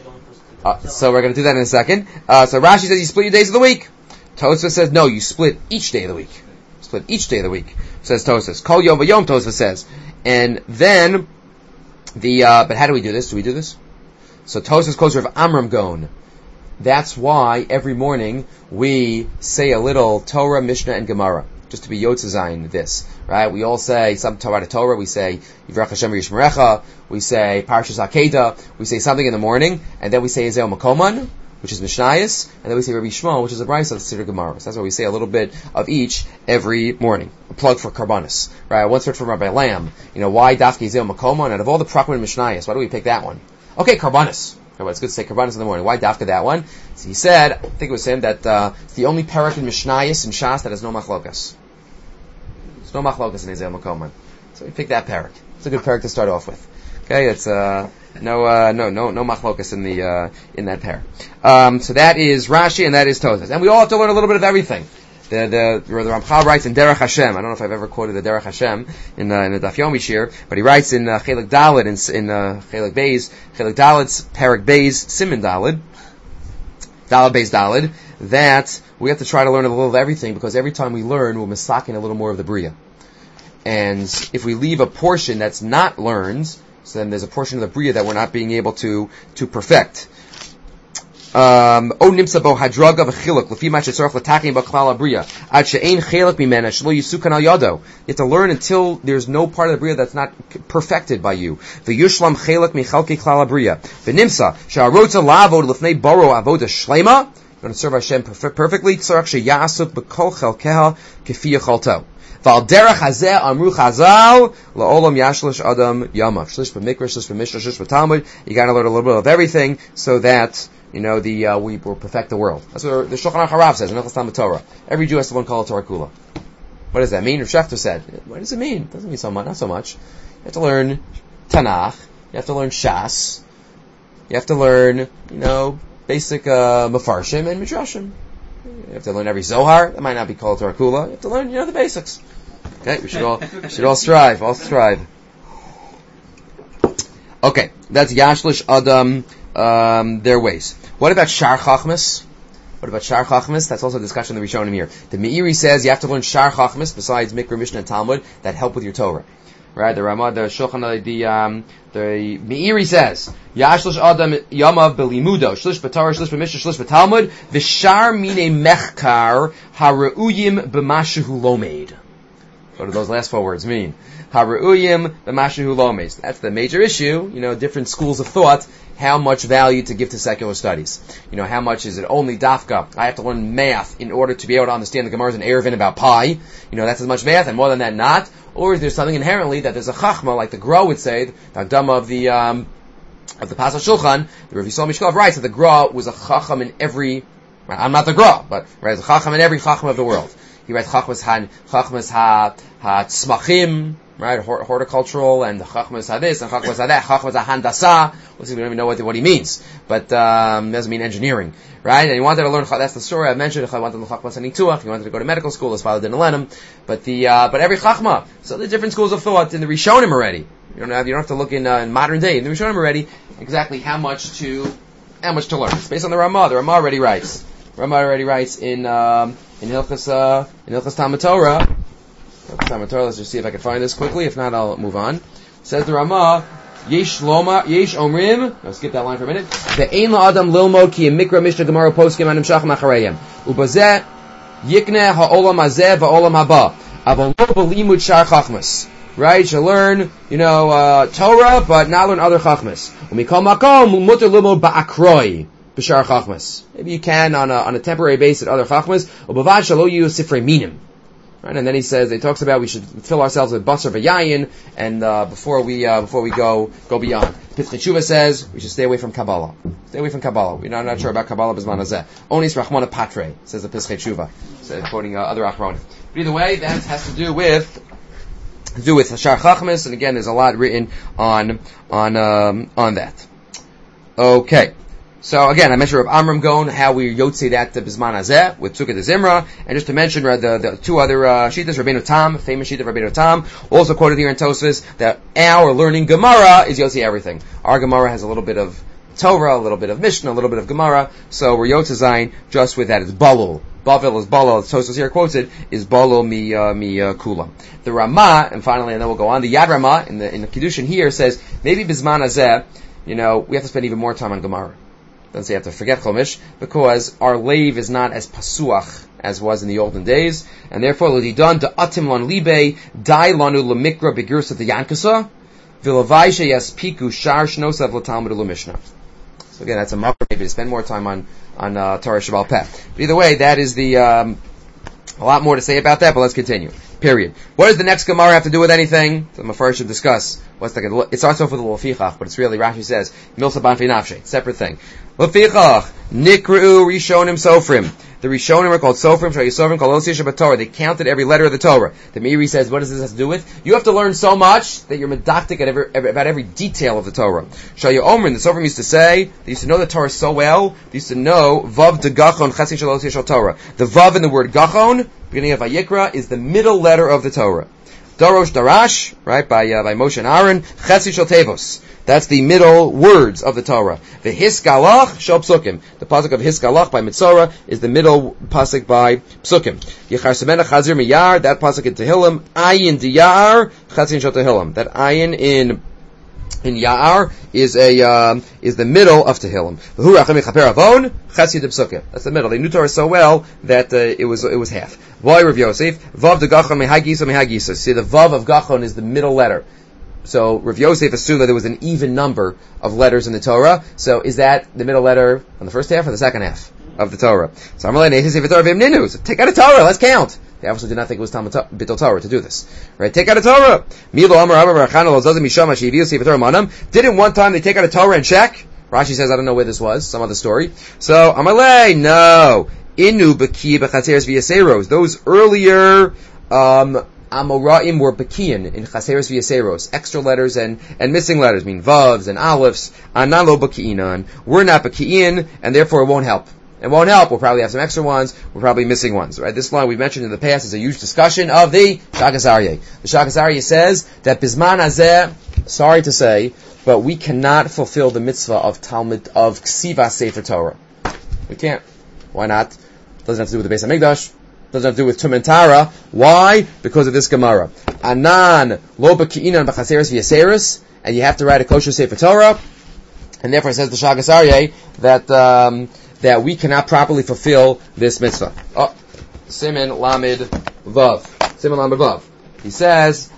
So we're going to do that in a second. So Rashi says you split your days of the week. Tosas says no, you split each day of the week. Split each day of the week. Says Tosas. Kol Yom V'Yom, Tosas says. And then but how do we do this? Do we do this? So Tosas quotes Rav Amram Gon. That's why every morning we say a little Torah, Mishnah, and Gemara, just to be Yotze Zayin this, right? We all say some Torah. We say Yivrach Hashem Yishmerecha. We say Parshas Akedah. We say something in the morning, and then we say Ezeo Makoman, which is Mishnayos, and then we say Rabbi Shmuel, which is a Brisa of Siddur Gemara. So that's why we say a little bit of each every morning. A plug for Karbanis, right? I once heard from Rabbi Lamb, why Dafki Ezeo Makoman? Out of all the Prakman Mishnayos, why do we pick that one? Okay, Karbanis. It's good to say Karbanis in the morning. Why Dafka that one? So he said, I think it was him, that it's the only parak in Mishnayos and Shas that has no machlokas. There's no machlokas in Ezeo Makoman. So we picked that parak. It's a good parak to start off with. Okay, it's no machlokas in that parak. So that is Rashi and that is Tosas. And we all have to learn a little bit of everything. The Ramchal writes in Derech Hashem. I don't know if I've ever quoted the Derech Hashem in the Daf Yomi Shir, but he writes in Chelik Daled in Chelik Beis, Chelik Daled's Parak Beis Siman Daled Beis Daled, that we have to try to learn a little of everything, because every time we learn, we're misaking a little more of the Bria. And if we leave a portion that's not learned, so then there's a portion of the Bria that we're not being able to perfect. You have to learn until there's no part of the Bria that's not perfected by you. Going to serve Hashem perfectly. Val derech hazeh amru chazal la'olam yashlish adam yamav shlish b'mikra shlish b'mishnah shlish b'talmud. You got to learn a little bit of everything so that we will perfect the world. That's what the Shulchan Aruch Harav says in Hilchos Talmud Torah. Every Jew has to learn Kol Torah Kula. What does that mean? Rav Shechter said, what does it mean? It doesn't mean so much. Not so much. You have to learn Tanakh. You have to learn Shas. You have to learn basic Mefarshim and Midrashim. You have to learn every Zohar. That might not be called Torah Kula. You have to learn, the basics. Okay, we should all strive. Okay, that's Yashlish Adam, their ways. What about Shar Chachmas? That's also a discussion that we're showing him here. The Meiri says you have to learn Shar Chachmas besides Mikra, Mishnah, and Talmud that help with your Torah. Right, the Ramah, the Shulchan, the Meiri says, Yashlish Adam Yamav Belimudo, Shlish B'Torah, Shlish B'Mishnah, Shlish B'Talmud, V'shar Mine Mechkar, Ha're'uyim B'Mashehu Lomeid. What do those last 4 words mean? Ha're'uyim B'Mashehu Lomeid. That's the major issue, different schools of thought, how much value to give to secular studies. How much is it only dafka? I have to learn math in order to be able to understand the Gemara's and Eruvin about pi. That's as much math, and more than that, not. Or is there something inherently that there's a chachma, like the Gra would say, the Agdama of the Pasach Shulchan, the Rav Yisrael Mishkov writes that the Gra was a chacham in every, I'm not the Gra, but there's a chacham in every chacham of the world. He writes Chachmas ha-tzmachim, right, horticultural, and Chachmas ha-this, and Chachmas ha-that, Chachmas ha-handasa. We don't even know what he means, but doesn't mean engineering, right? And he wanted to learn, that's the story I mentioned, he wanted to learn Chachmas ha-nituach, he wanted to go to medical school, his father didn't let him, but every Chachma, so the different schools of thought in the Rishonim already. You don't have to look in modern day, in the Rishonim already, exactly how much to learn. It's based on the Ramah. The Ramah already writes in Hilchas Talmud Torah. Let's just see if I can find this quickly. If not, I'll move on. Says the Ramah, Yesh Omrim. I'll skip that line for a minute. Ve'ein la'adam lilmod ki mikra mishnah gemara poskim anim shacham acharayim. Ubazeh yikneh ha'olam hazeh va'olam haba. Avon lo b'limud shar chachmas. Right? You learn, Torah, but not learn other chachmas. Umikol makom muter lilmod ba'akroi. B'shar chachmas. Maybe you can on a temporary basis at other chachmas. Ubavad shalo yu sifrei minim. Right? And then he talks about we should fill ourselves with basar v'yayin, and before we go beyond. Pitzchei Tshuva says we should stay away from Kabbalah. Stay away from Kabbalah. We're not sure about Kabbalah b'zman hazeh. Onis rachmana patre, says the Pitzchei Tshuva, quoting other achronim. But either way, that has to do with Shar Chachmas, and again, there's a lot written on that. Okay. So again, I mentioned Rav Amram Gon, how we yotze that Bizman Hazeh with Tzukah de Zimra, and just to mention the two other Shittas, Rabbeinu Tam, famous Shitta of Rabbeinu Tam, also quoted here in Tosfos, that our learning Gemara is yotze everything. Our Gemara has a little bit of Torah, a little bit of Mishnah, a little bit of Gemara, so we're yotze zayin just with that. It's Balul. Bavel is Balul, Tosfos here quotes it, is Balul mi Kula. The Ramah, and finally, and then we'll go on, the Yad Ramah, in the Kiddushin here, says, maybe Bizman Hazeh, we have to spend even more time on Gemara. Doesn't say you have to forget Chumash, because our lave is not as pasuach as was in the olden days, and therefore l'didan da atim lon libe dai lanu lemikra begirsa de yankasa v'levaisha yaspiku shar shnosav l'talmud l'mishnah. So again, that's a makar maybe to spend more time on Torah Shabbat Peh. But either way, that is a lot more to say about that. But let's continue. Period. What does the next Gemara have to do with anything? So Mafar should discuss. It starts off with a Lefichach, but it's really, Rashi says, Milsa Ban Finafshe, separate thing. Lefichach, Nikru Rishonim Sofrim. The Rishonim are called Sofrim, Shal Yisofrim, called Osir Shabbat Torah. They counted every letter of the Torah. The Meiri says, what does this have to do with? You have to learn so much that you're medactic about every detail of the Torah. Shal Yomrim, the Sofrim used to say, they used to know the Torah so well, they used to know, Vav de Gachon, Chesed Shal Osir Shal Torah. The Vav in the word Gachon, beginning of Vayikra, is the middle letter of the Torah. Dorosh Darash, right, by Moshe and Aaron, Chesed Shal Tevos. That's the middle words of the Torah. The Hiskalach Shal Psukim. The pasuk of Hiskalach by Mitzorah is the middle pasuk by Psukim. Yechar Semena Chazir Miyar, that pasuk in Tehillim. Ayin Diyar, Chesed Shal Tehillim. That ayin in Ya'ar is the middle of Tehillim. That's the middle. They knew Torah so well that it was half. Why Rav Yosef? Vav de Gachon mehagisa mehagisa. See, the Vav of Gachon is the middle letter. So Rav Yosef assumed that there was an even number of letters in the Torah. So is that the middle letter on the first half or the second half of the Torah? So take out a Torah. Let's count. They obviously did not think it was Bittul Torah to do this. Right? Take out a Torah. Didn't one time they take out a Torah and check? Rashi says, I don't know where this was. Some other story. So, Amalei, no. Inu b'ki b'chaseres v'yaseros. Those earlier, Amoraim were Bakian in Chaseres v'Yaseros, extra letters and missing letters, mean Vavs and Aleph, Analo Bakiinan. We're not Bakiin, and therefore it won't help. It won't help. We'll probably have some extra ones. We're probably missing ones. Right? This line we've mentioned in the past is a huge discussion of the Shagas Aryeh. The Shagas Aryeh says that Bizman Hazeh, sorry to say, but we cannot fulfill the mitzvah of Talmud, of Ksiva Sefer Torah. We can't. Why not? Doesn't have to do with the Beis HaMikdash. Doesn't have to do with Tum and Tara. Why? Because of this Gemara. Anan lo b'ki'inan b'chaseres v'yaseres, and you have to write a kosher Sefer Torah, and therefore it says the Shagas Aryeh that we cannot properly fulfill this mitzvah. Oh, Siman Lamed Vav. Siman Lamed Vav. He says,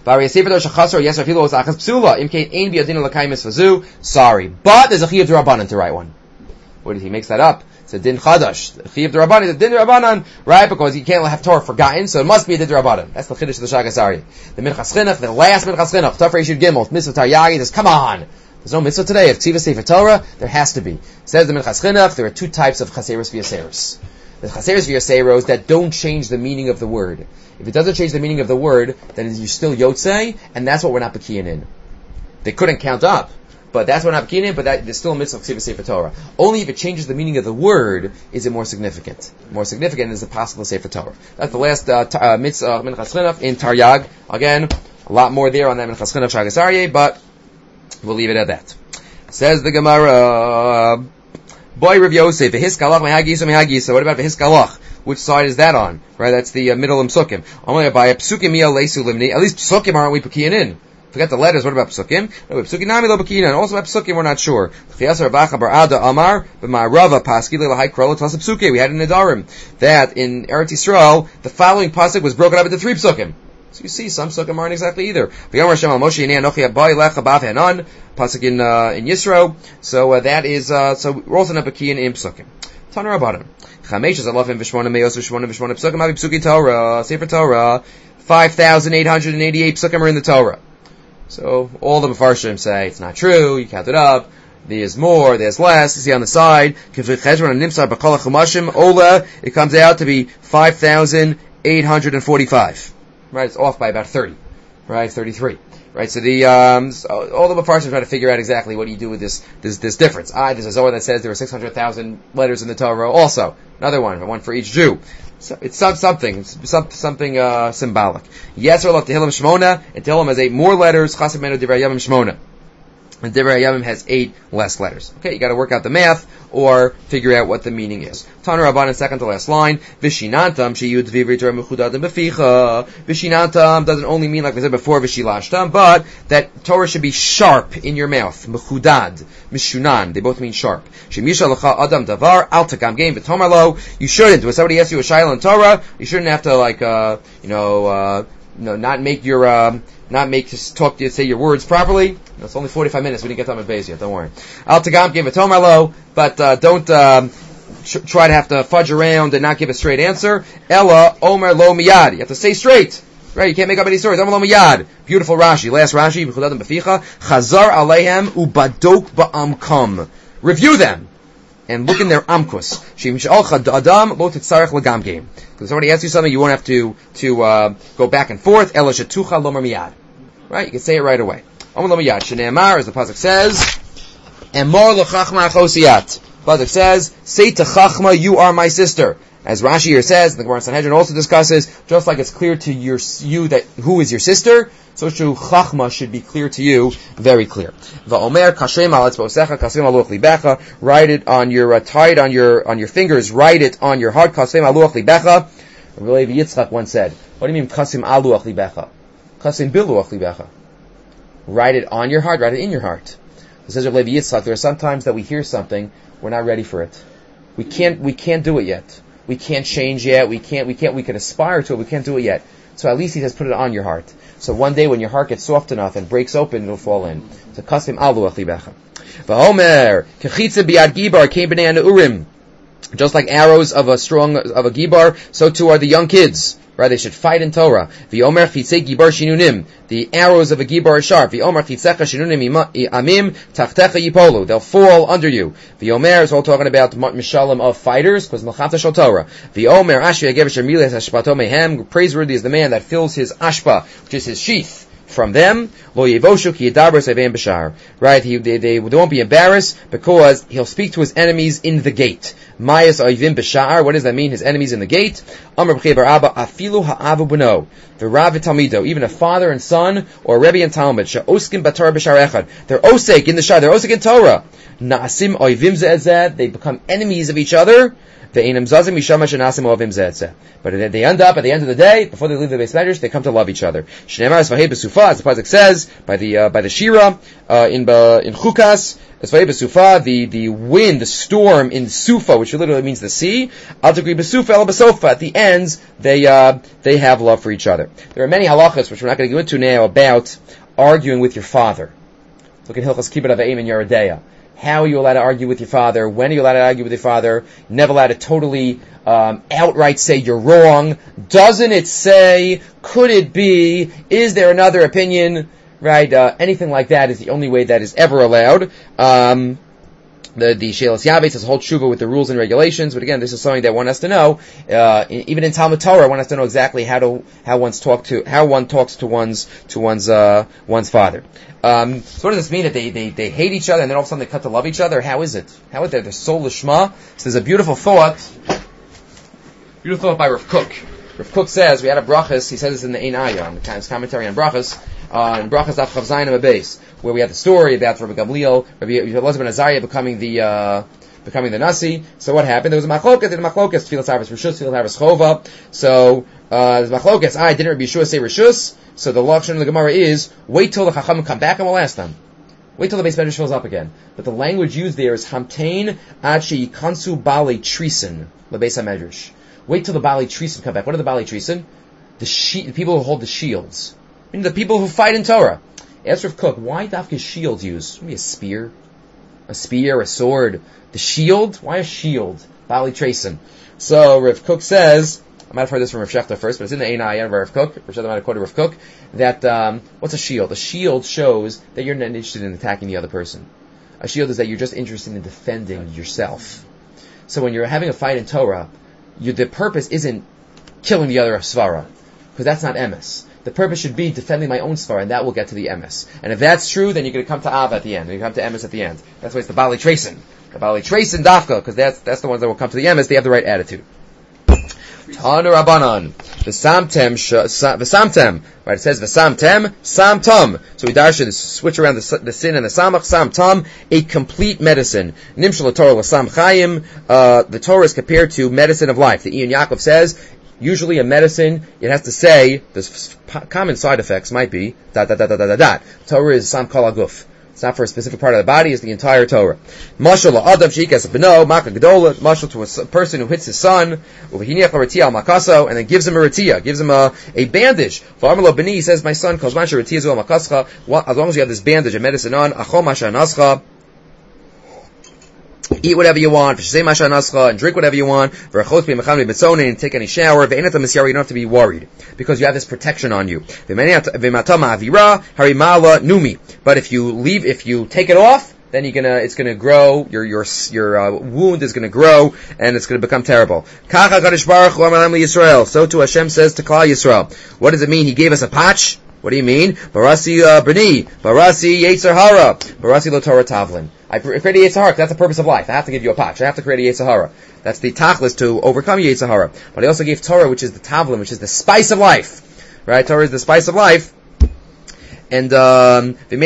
sorry, but there's a Chiyuv D'Rabbanan to write one. What did he makes that up? It's a Din Chadash. The Chiyuv D'Rabbanan is a Din D'Rabbanan, right? Because you can't have Torah forgotten, so it must be a Din D'Rabbanan. That's the Chiddush of the Shagas Aryeh. The Minchas Chinuch, the last Minchas Chinuch, Tafrei Yud Gimel, Mitzvah Taryagi, says, come on! There's no mitzvah today. If Ksiva Sefer Torah, there has to be. Says the Minchas Chinuch, there are two types of Chaseres v'Yaseres. There's chaseres v'yaseros that don't change the meaning of the word. If it doesn't change the meaning of the word, then you're still yotzei, and that's what we're not bekiyin in. They couldn't count up, but that's what we're not bekiyin in, but there's still a mitzvah chesivas sefer Torah. Only if it changes the meaning of the word is it more significant. More significant is the possible sefer Torah. That's the last mitzvah Minchas Chinuch in Taryag. Again, a lot more there on that Minchas Chinuch Shagas Aryeh, but we'll leave it at that. Says the Gemara, Boy Rav Yosef, V'hiskalach mehagisa mehagisa. What about V'hiskalach? Which side is that on? Right, that's the middle psukim. By psukim miyal leisu limni. At least psukim aren't we pekiyin in? Forget the letters. What about psukim? Psukim nami lo pekiyin in. Also about psukim we're not sure. Chiyasar Bacha bar Ada Amar b'ma'rava paski le'lahai krolo tasa psukim. We had in Nedarim that in Eretz Yisrael the following pasuk was broken up into 3 psukim. So you see, some psukim aren't exactly either. V'yomer Hashem al Moshe Yinei Anochi Abai Lecha Bav Hanan pasuk in Yisro. So that is so we're also not pekiyin in psukim. Tana Rabbanan. Chamesh is alafim v'shmona meyos v'shmona psukim abi psuki Torah Sefer Torah 5,888 psukim are in the Torah. So all the Mefarshim say it's not true. You count it up. There's more. There's less. You see on the side. It comes out to be 5,845. Right, it's off by about 30. Right, 33. Right, so the all the Mefarshim try to figure out exactly what do you do with this difference. There's a Zohar that says there were 600,000 letters in the Torah. Also, another one for each Jew. So it's something symbolic. Yetzer Lo Tehillim Shmona, and Tehillim has 8 more letters. Chassid Menu Divrei Yamim Shmona, and Divrei Yamim has 8 less letters. Okay, you got to work out the math or figure out what the meaning is. Tana Rabbanan, second to last line. Vishinantam sheyud v'ivri Torah mechudadim b'ficha. Vishinantam doesn't only mean like we said before v'shilashtam, but that Torah should be sharp in your mouth. Mechudad, mishunan, they both mean sharp. Shemisha lecha adam davar al takam geim v'tomar lo. You shouldn't. When somebody asks you a shayla in Torah, you shouldn't have to say your words properly. It's only 45 minutes. We didn't get done with Beis yet. Don't worry. Al tagam give a tomarlo, but don't try to have to fudge around and not give a straight answer. Ella omer lo miyad. You have to say straight. Right? You can't make up any stories. Omer lo miyad. Beautiful Rashi. Last Rashi. B'chudadim b'ficha. Chazar aleihem ubadok ba'amkom. Review them and look in their amkus. Adam lo titzarech legam game. Because if somebody asks you something, you won't have to go back and forth. Ela shetucha lomer miyad. Right? You can say it right away. Omer lo miyad. Shneimar, as the pasuk says, Emor l'chachma achosiyat. Pasuk says, say to Chachma, you are my sister. As Rashi here says, and the Gemara Sanhedrin also discusses, just like it's clear to you that who is your sister, so true Chachma should be clear to you, very clear. Va'omer kashem al etzbosecha kasem aluach libecha. Write it on your tie it on your fingers. Write it on your heart. Kasem aluach libecha. Rabbi Levi Yitzchak once said, "What do you mean kasem aluach libecha? Kasem biluach libecha." Write it on your heart. Write it in your heart. It says Rabbi Levi Yitzchak, there are some times that we hear something, we're not ready for it. We can't do it yet. We can't change yet. We can aspire to it. We can't do it yet. So at least he says, put it on your heart. So one day when your heart gets soft enough and breaks open, it'll fall in. So kasim aluach libecha. V'omer kechitza biad gibar kein b'nei urim. Just like arrows of a gibar, so too are the young kids. Right? They should fight in Torah. V'omer chitzei gibar shinunim. The arrows of a gibar are sharp. V'omer chitzecha shinunim amim tachtecha yipolu. They'll fall under you. V'omer is all talking about mishalim of fighters, because melchata shel Torah. V'omer ashvi agev asher miles hashpato mehem. Praiseworthy is the man that fills his ashpa, which is his sheath, from them. Lo yevoshu ki yedaber seveim b'shar. Right? They won't be embarrassed because he'll speak to his enemies in the gate. Mayas oivim b'shar. What does that mean? His enemies in the gate. Amar b'chei bar Abba afilu ha'avu b'no v'rav v'talmido. Even a father and son or a rebbe and talmud she'oskim b'torah b'shar echad. They're osek in the shar. They're osek in Torah. Na'asim oivim ze'ezeh. They become enemies of each other. But they end up at the end of the day, before they leave the Beis Medrash, they come to love each other. As the pasuk says by the Shira in Chukas, the wind, the storm in Sufa, which literally means the sea. At the ends, they have love for each other. There are many halachas which we're not going to go into now about arguing with your father. Look at Hilchos Kibbud Avayim in Yoreh Deah. How are you allowed to argue with your father? When are you allowed to argue with your father? You're never allowed to totally outright say you're wrong. Doesn't it say? Could it be? Is there another opinion? Right? Anything like that is the only way that is ever allowed. the Shelas Yavetz is whole tshuva with the rules and regulations, but again, this is something that one has to know. Even in Talmud Torah, one has to know exactly how one talks to one's father. So what does this mean? That they hate each other and then all of a sudden they cut to love each other? How is it? How is their soul lishma? So there's a beautiful thought by Rav Kook. Rav Kook says, we had a brachas, he says this in the Ein Ayah, on his commentary on brachas, in brachas Daf Chav Zayin Amud Beis, where we had the story about Rabbi Gamliel, Rabbi Elazar ben Azariah becoming the Nasi. So what happened? There was a machlokas, Tfilas Harvest Rishus, Tfilas Harvest Chova. So, there's machlokas, didn't Rabbi Yeshua say Rishus? So the lashon of the Gemara is, wait till the Chachamim come back and we'll ask them. Wait till the Beis Medrash fills up again. But the language used there is Hamtein ad sheyikansu Baalei Trisin, the Beis HaMedrash. Wait till the Baalei Trisin come back. What are the Baalei Trisin? The people who hold the shields. I mean, the people who fight in Torah. Ask Rav Kook, why dafka shields used? Maybe a spear, a sword. The shield? Why a shield? Baalei Trisin. So Rav Kook says, I might have heard this from Rav Shechter first, but it's in the Ein Ayah of Rav Kook. Rav Shechter might have quoted Rav Kook, that, what's a shield? A shield shows that you're not interested in attacking the other person. A shield is that you're just interested in defending yourself. So when you're having a fight in Torah, the purpose isn't killing the other svara, because that's not emes. The purpose should be defending my own svara, and that will get to the emes. And if that's true, then you're going to come to Av at the end, and you come to emes at the end. That's why it's the Baalei Trisin. The Baalei Trisin dafka, because that's the ones that will come to the emes. They have the right attitude. Tanu Rabbanan, v'samtem, right? It says v'samtem, samtam. So we darshan switch around the sin and the samach, samtam, a complete medicine. Nimshal Torah l'sam chayim. The Torah is compared to medicine of life. The Ian Yaakov says, usually a medicine, it has to say, the common side effects might be, Torah is sam kol haguf. It's not for a specific part of the body, it's the entire Torah. Mashal la'adam she'ikas b'no, maka gedola, mashal to a person who hits his son, uv'hiniach l'ratiyah al makaso, and then gives him a ratiyah, gives him a bandage. V'amar lo b'ni, he says, my son, kol zman she'ratiyah zu al makascha, as long as you have this bandage, a medicine on, achol masha anascha, eat whatever you want, and drink whatever you want, and take any shower, you don't have to be worried, because you have this protection on you. But if you take it off, then it's gonna grow, your wound is gonna grow, and it's gonna become terrible. So too Hashem says to Klal Yisrael. What does it mean? He gave us a patch? What do you mean? Barasi B'ni, Barasi Yetzer Hara, Barasi Lo Torah Tavlin. I created Yetzer Hara, that's the purpose of life. I have to give you a patch. I have to create a Yetzer Hara. That's the tachlis to overcome Yetzer Hara. But I also gave Torah, which is the Tavlin, which is the spice of life. Right? Torah is the spice of life. And as long as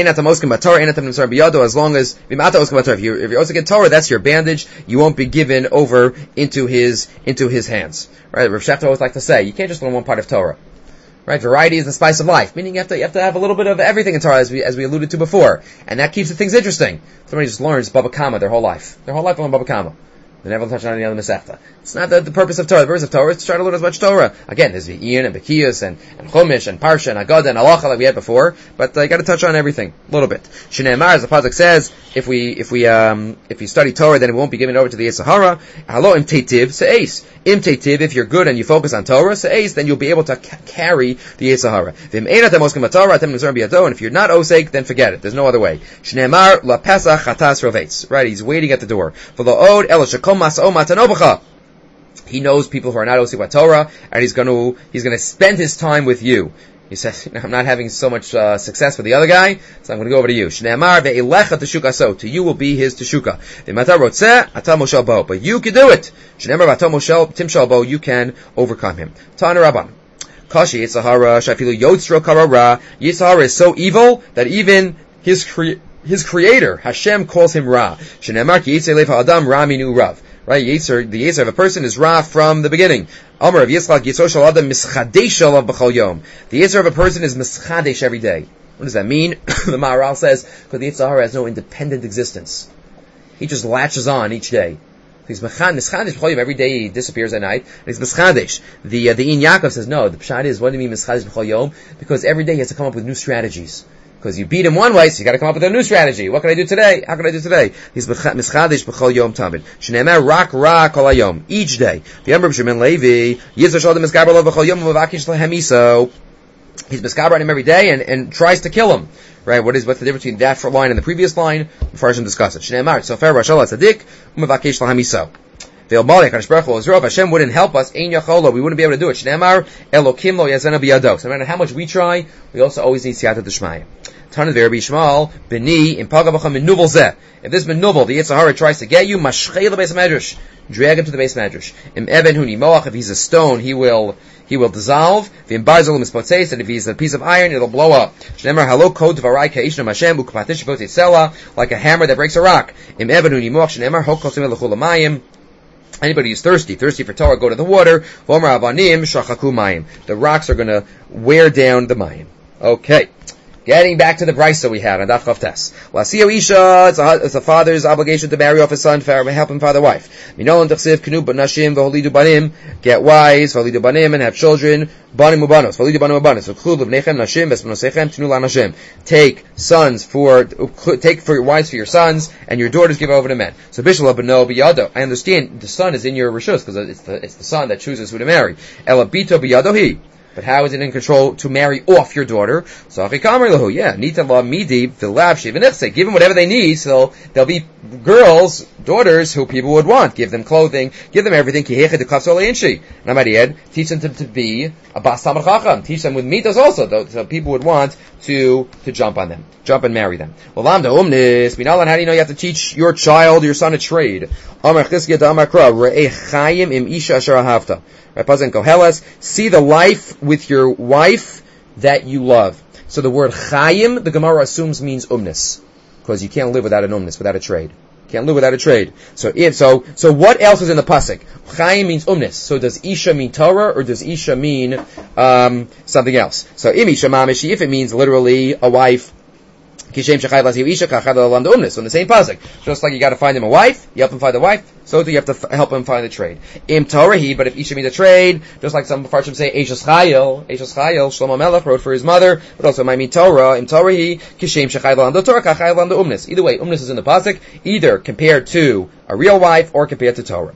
if you also get Torah, that's your bandage. You won't be given over into his hands. Right? Rav Shechter always like to say, you can't just learn one part of Torah. Right, variety is the spice of life. Meaning you have to have a little bit of everything in Torah, as we alluded to before, and that keeps the things interesting. Somebody just learns Baba Kama their whole life. Their whole life on Baba Kama. They never touch on any other Masechta. It's not the purpose of Torah. The purpose of Torah is to try to learn as much Torah. Again, there's Ian and Bekiyas and Chumash and Parsha and Agada and Halacha like we had before, but you got to touch on everything a little bit. Shneimar, as the pasuk says, if you study Torah, then it won't be given over to the Yetzer Hara. Halo im teitiv se'es. Im teitiv, if you're good and you focus on Torah, se'es, then you'll be able to carry the Yetzer Hara. V'im ein atem oskem b'Torah, atem nizar b'yado, and if you're not osek, then forget it. There's no other way. Shneimar la pesach chatas rovetz. Right, he's waiting at the door. V'lo od elo shekom mas'o matanobacha. He knows people who are not osik by Torah, and he's going to spend his time with you. He says, I'm not having so much success with the other guy, so I'm going to go over to you. Shneimar ve'elecha teshuka, so to you will be his teshuka. V'mata rotzeh ata moshel bo, but you can do it. Shneimar v'ata moshel timshel bo, you can overcome him. Tana Rabban. Kashi Yetzer Hara shafilu yotzro karara. Yetzer Hara is so evil that even his creator Hashem calls him Ra. Shneimar ki Yetzer lev ha'adam Ra minu rav. Right, the Yetzer of a person is Ra from the beginning. Amar of Yitzchak Yitzo shel Adam mischadesh olav b'chol yom. The Yetzer of a person is mischadesh every day. What does that mean? The Maharal says, because the Yetzer Hara has no independent existence. He just latches on each day. He's mischadesh b'chol yom. Every day he disappears at night, and he's mischadesh. The Ein Yaakov says, no, the pshat is, what do you mean mischadesh b'chol yom? Because every day he has to come up with new strategies. Because you beat him one way, so you got to come up with a new strategy. What can I do today? How can I do today? He's mischadesh b'chol yom tamid. Shneimar rak ra kol hayom. Each day. The Amr of Shimon Levi, Yitzer shel Adam misgaber lo b'chol yom u'vakish lehem iso. he's miskaber on him every day and tries to kill him. Right? What's the difference between that line and the previous line? The Farshim discuss it. Shneimar Sofer Rashal Tzadik Umevakesh Lahamiso. Ve'il Malek Hakadosh Baruch Hu Israel. If Hashem wouldn't help us, Ein Yacholo, we wouldn't be able to do it. Shneimar Elokim Lo Yazena Biyado. So no matter how much we try, we also always need Siyata D'Shmaya. Tana V'Rabbi Yishmael B'ni in Pagabacha Menuvel Zeh. If this Menuvel, the Yitzhahara, tries to get you, Mashchei the Beis Medrash, drag him to the Beis Medrash. Im Eben Huni Moach, if he's a stone, he will dissolve. V'im Barzel Mispotzeis, and if he's a piece of iron, it'll blow up. Shneimar Halo Kod Dvarai Ka'ishna Hashem Ukpatish Potzela, like a hammer that breaks a rock. Im Eben Huni Moach Shneimar Hokosim Elachulamayim. Anybody who's thirsty for Torah, go to the water. V'omer Avanim Shachaku Mayim. The rocks are going to wear down the Mayim. Okay. Getting back to the brisa we had on Daf Chav Tes. L'asiyo isha, it's a father's obligation to marry off his son, help him father wife. Minolan t'chsiv kenu b'nashim v'holidu banim, get wives, v'holidu banim, and have children, banim ubanos, v'holidu banim ubanos, v'chlu l'vnechem nashim, v'espanosechem tenu l'anashim. Take for wives for your sons, and your daughters give over to men. So bishul b'no b'yado. I understand the son is in your rishus, because it's the son that chooses who to marry. Ela bito b'yado hi. But how is it in control to marry off your daughter? So yeah, nita la midi v'lav shivenichse. Give them whatever they need, so they'll be girls, daughters who people would want. Give them clothing, give them everything. Teach them to be a bas talmid chacham. Teach them with mitos also, so people would want to jump on them, jump and marry them. Well, lamda umnis. Minalan, how do you know you have to teach your child, your son, a trade? Amar chizkiya da'amar kra re'ei chayim im isha asher ahavta. Right, Pazan Koheles, see the life with your wife that you love. So the word chayim, the Gemara assumes means umnis, because you can't live without an umnis, without a trade. Can't live without a trade. So what else is in the pasuk? Chayim means umnis. So does isha mean Torah, or does isha mean something else? So im isha mamishi, if it means literally a wife. So in the same pasuk, just like you got to find him a wife, you help him find a wife, so do you have to help him find a trade. Im Torahi, but if Isha means a trade, just like some Farshim say, Eishas Chayil, Shlomo Melech wrote for his mother, but also might mean Torah. Im Torahi, Kishem Shechayil Lam Torah, Kachayil Lam Umnis. Either way, Umnis is in the pasuk, either compared to a real wife or compared to Torah.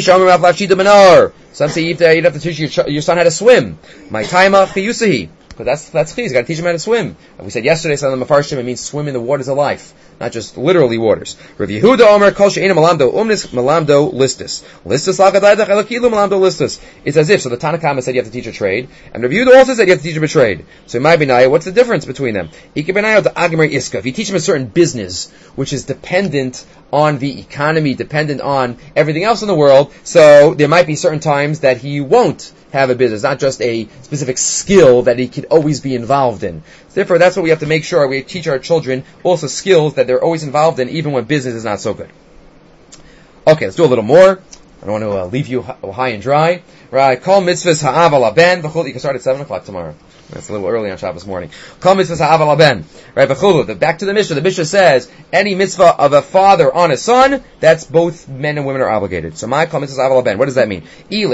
Some say you'd have to teach your son how to swim. My taima chiyusahi. Because that's key. You got to teach him how to swim. And we said yesterday, some of the Mefarshim, it means swim in the waters of life, not just literally waters. Rav Yehuda Omer Kol She'ena Malamdo Umnis Malamdo Listus. Listus Lagadaydach Elakilu Malamdo Listus. It's as if, so the Tanakhama said you have to teach a trade, and Rav Yehuda also said you have to teach him a trade. So in my Benaya, what's the difference between them? Ike Benaya to Agmer Iska. If you teach him a certain business, which is dependent on the economy, dependent on everything else in the world, so there might be certain times that he won't have a business, not just a specific skill that he could always be involved in. Therefore, that's what we have to make sure we teach our children, also skills that they're always involved in, even when business is not so good. Okay, let's do a little more. I don't want to leave you high and dry. Right, call mitzvahs ha'av ala ben. You can start at 7 o'clock tomorrow. That's a little early on Shabbos morning. Call mitzvahs ha'av ala ben. Right, back to the Mishnah. The Mishnah says, any mitzvah of a father on a son, that's both men and women are obligated. So my call mitzvahs ha'av ala ben. What does that mean? Is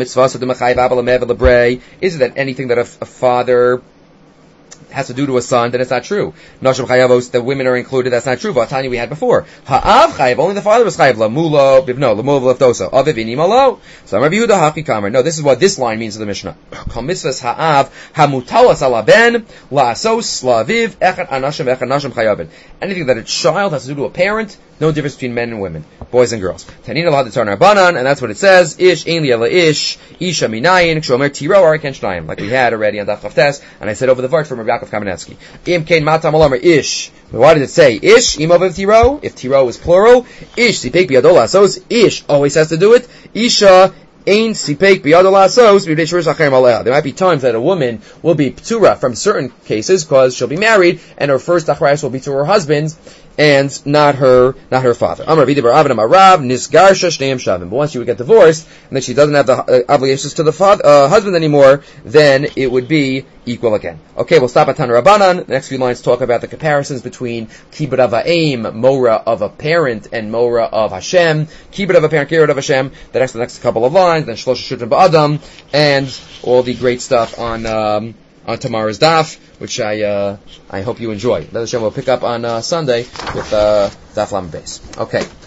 it that anything that a father has to do to a son, then it's not true. Nashim chayavos, the women are included, that's not true. Vatani we had before. Ha'av chayav, only the father was chayav. Lamulo, bivno, lamov leftoso. Aviv inim alo. So Rabbi Yehuda haki kamer. No, this is what this line means in the Mishnah. Kol mitzvahs ha'av, hamutalas ala ben, la'asos, la'aviv, echad anashim, echad nashim chayavin. Anything that a child has to do to a parent, no difference between men and women, boys and girls. Tanina lahad tzar narbanan, and that's what it says. Ish, ein li ala ish, isha minayin, kshomer tiro ariken shnayim. Like we had already on Daf Chav Tes, and I said over the vart from Rabbi Yaakov Kamenetsky. Im kein matam alamer ish. Why did it say ish? Imoviv tiro. If tiro is plural, ish sipek biyadol asos. Ish always has to do it. Isha ein sipek biyadol asos. There might be times that a woman will be ptura from certain cases because she'll be married and her first achrayus will be to her husband's and not her father. Amar Vidi bar Avin Amarav Nisgarsha Shneim Shavim. But once you would get divorced and then she doesn't have the obligations to the husband anymore, then it would be equal again. Okay, we'll stop at Tan Rabbanan. The next few lines talk about the comparisons between Kibbud of Ha'im, Mora of a parent, and Mora of Hashem. Kibbud of a parent, Kibbud of Hashem. The next couple of lines, then Shlosha Shutrim Ba'adam, and all the great stuff on tomorrow's daf, which I hope you enjoy. We'll pick up on Sunday with Daf Lamed Beis. Okay.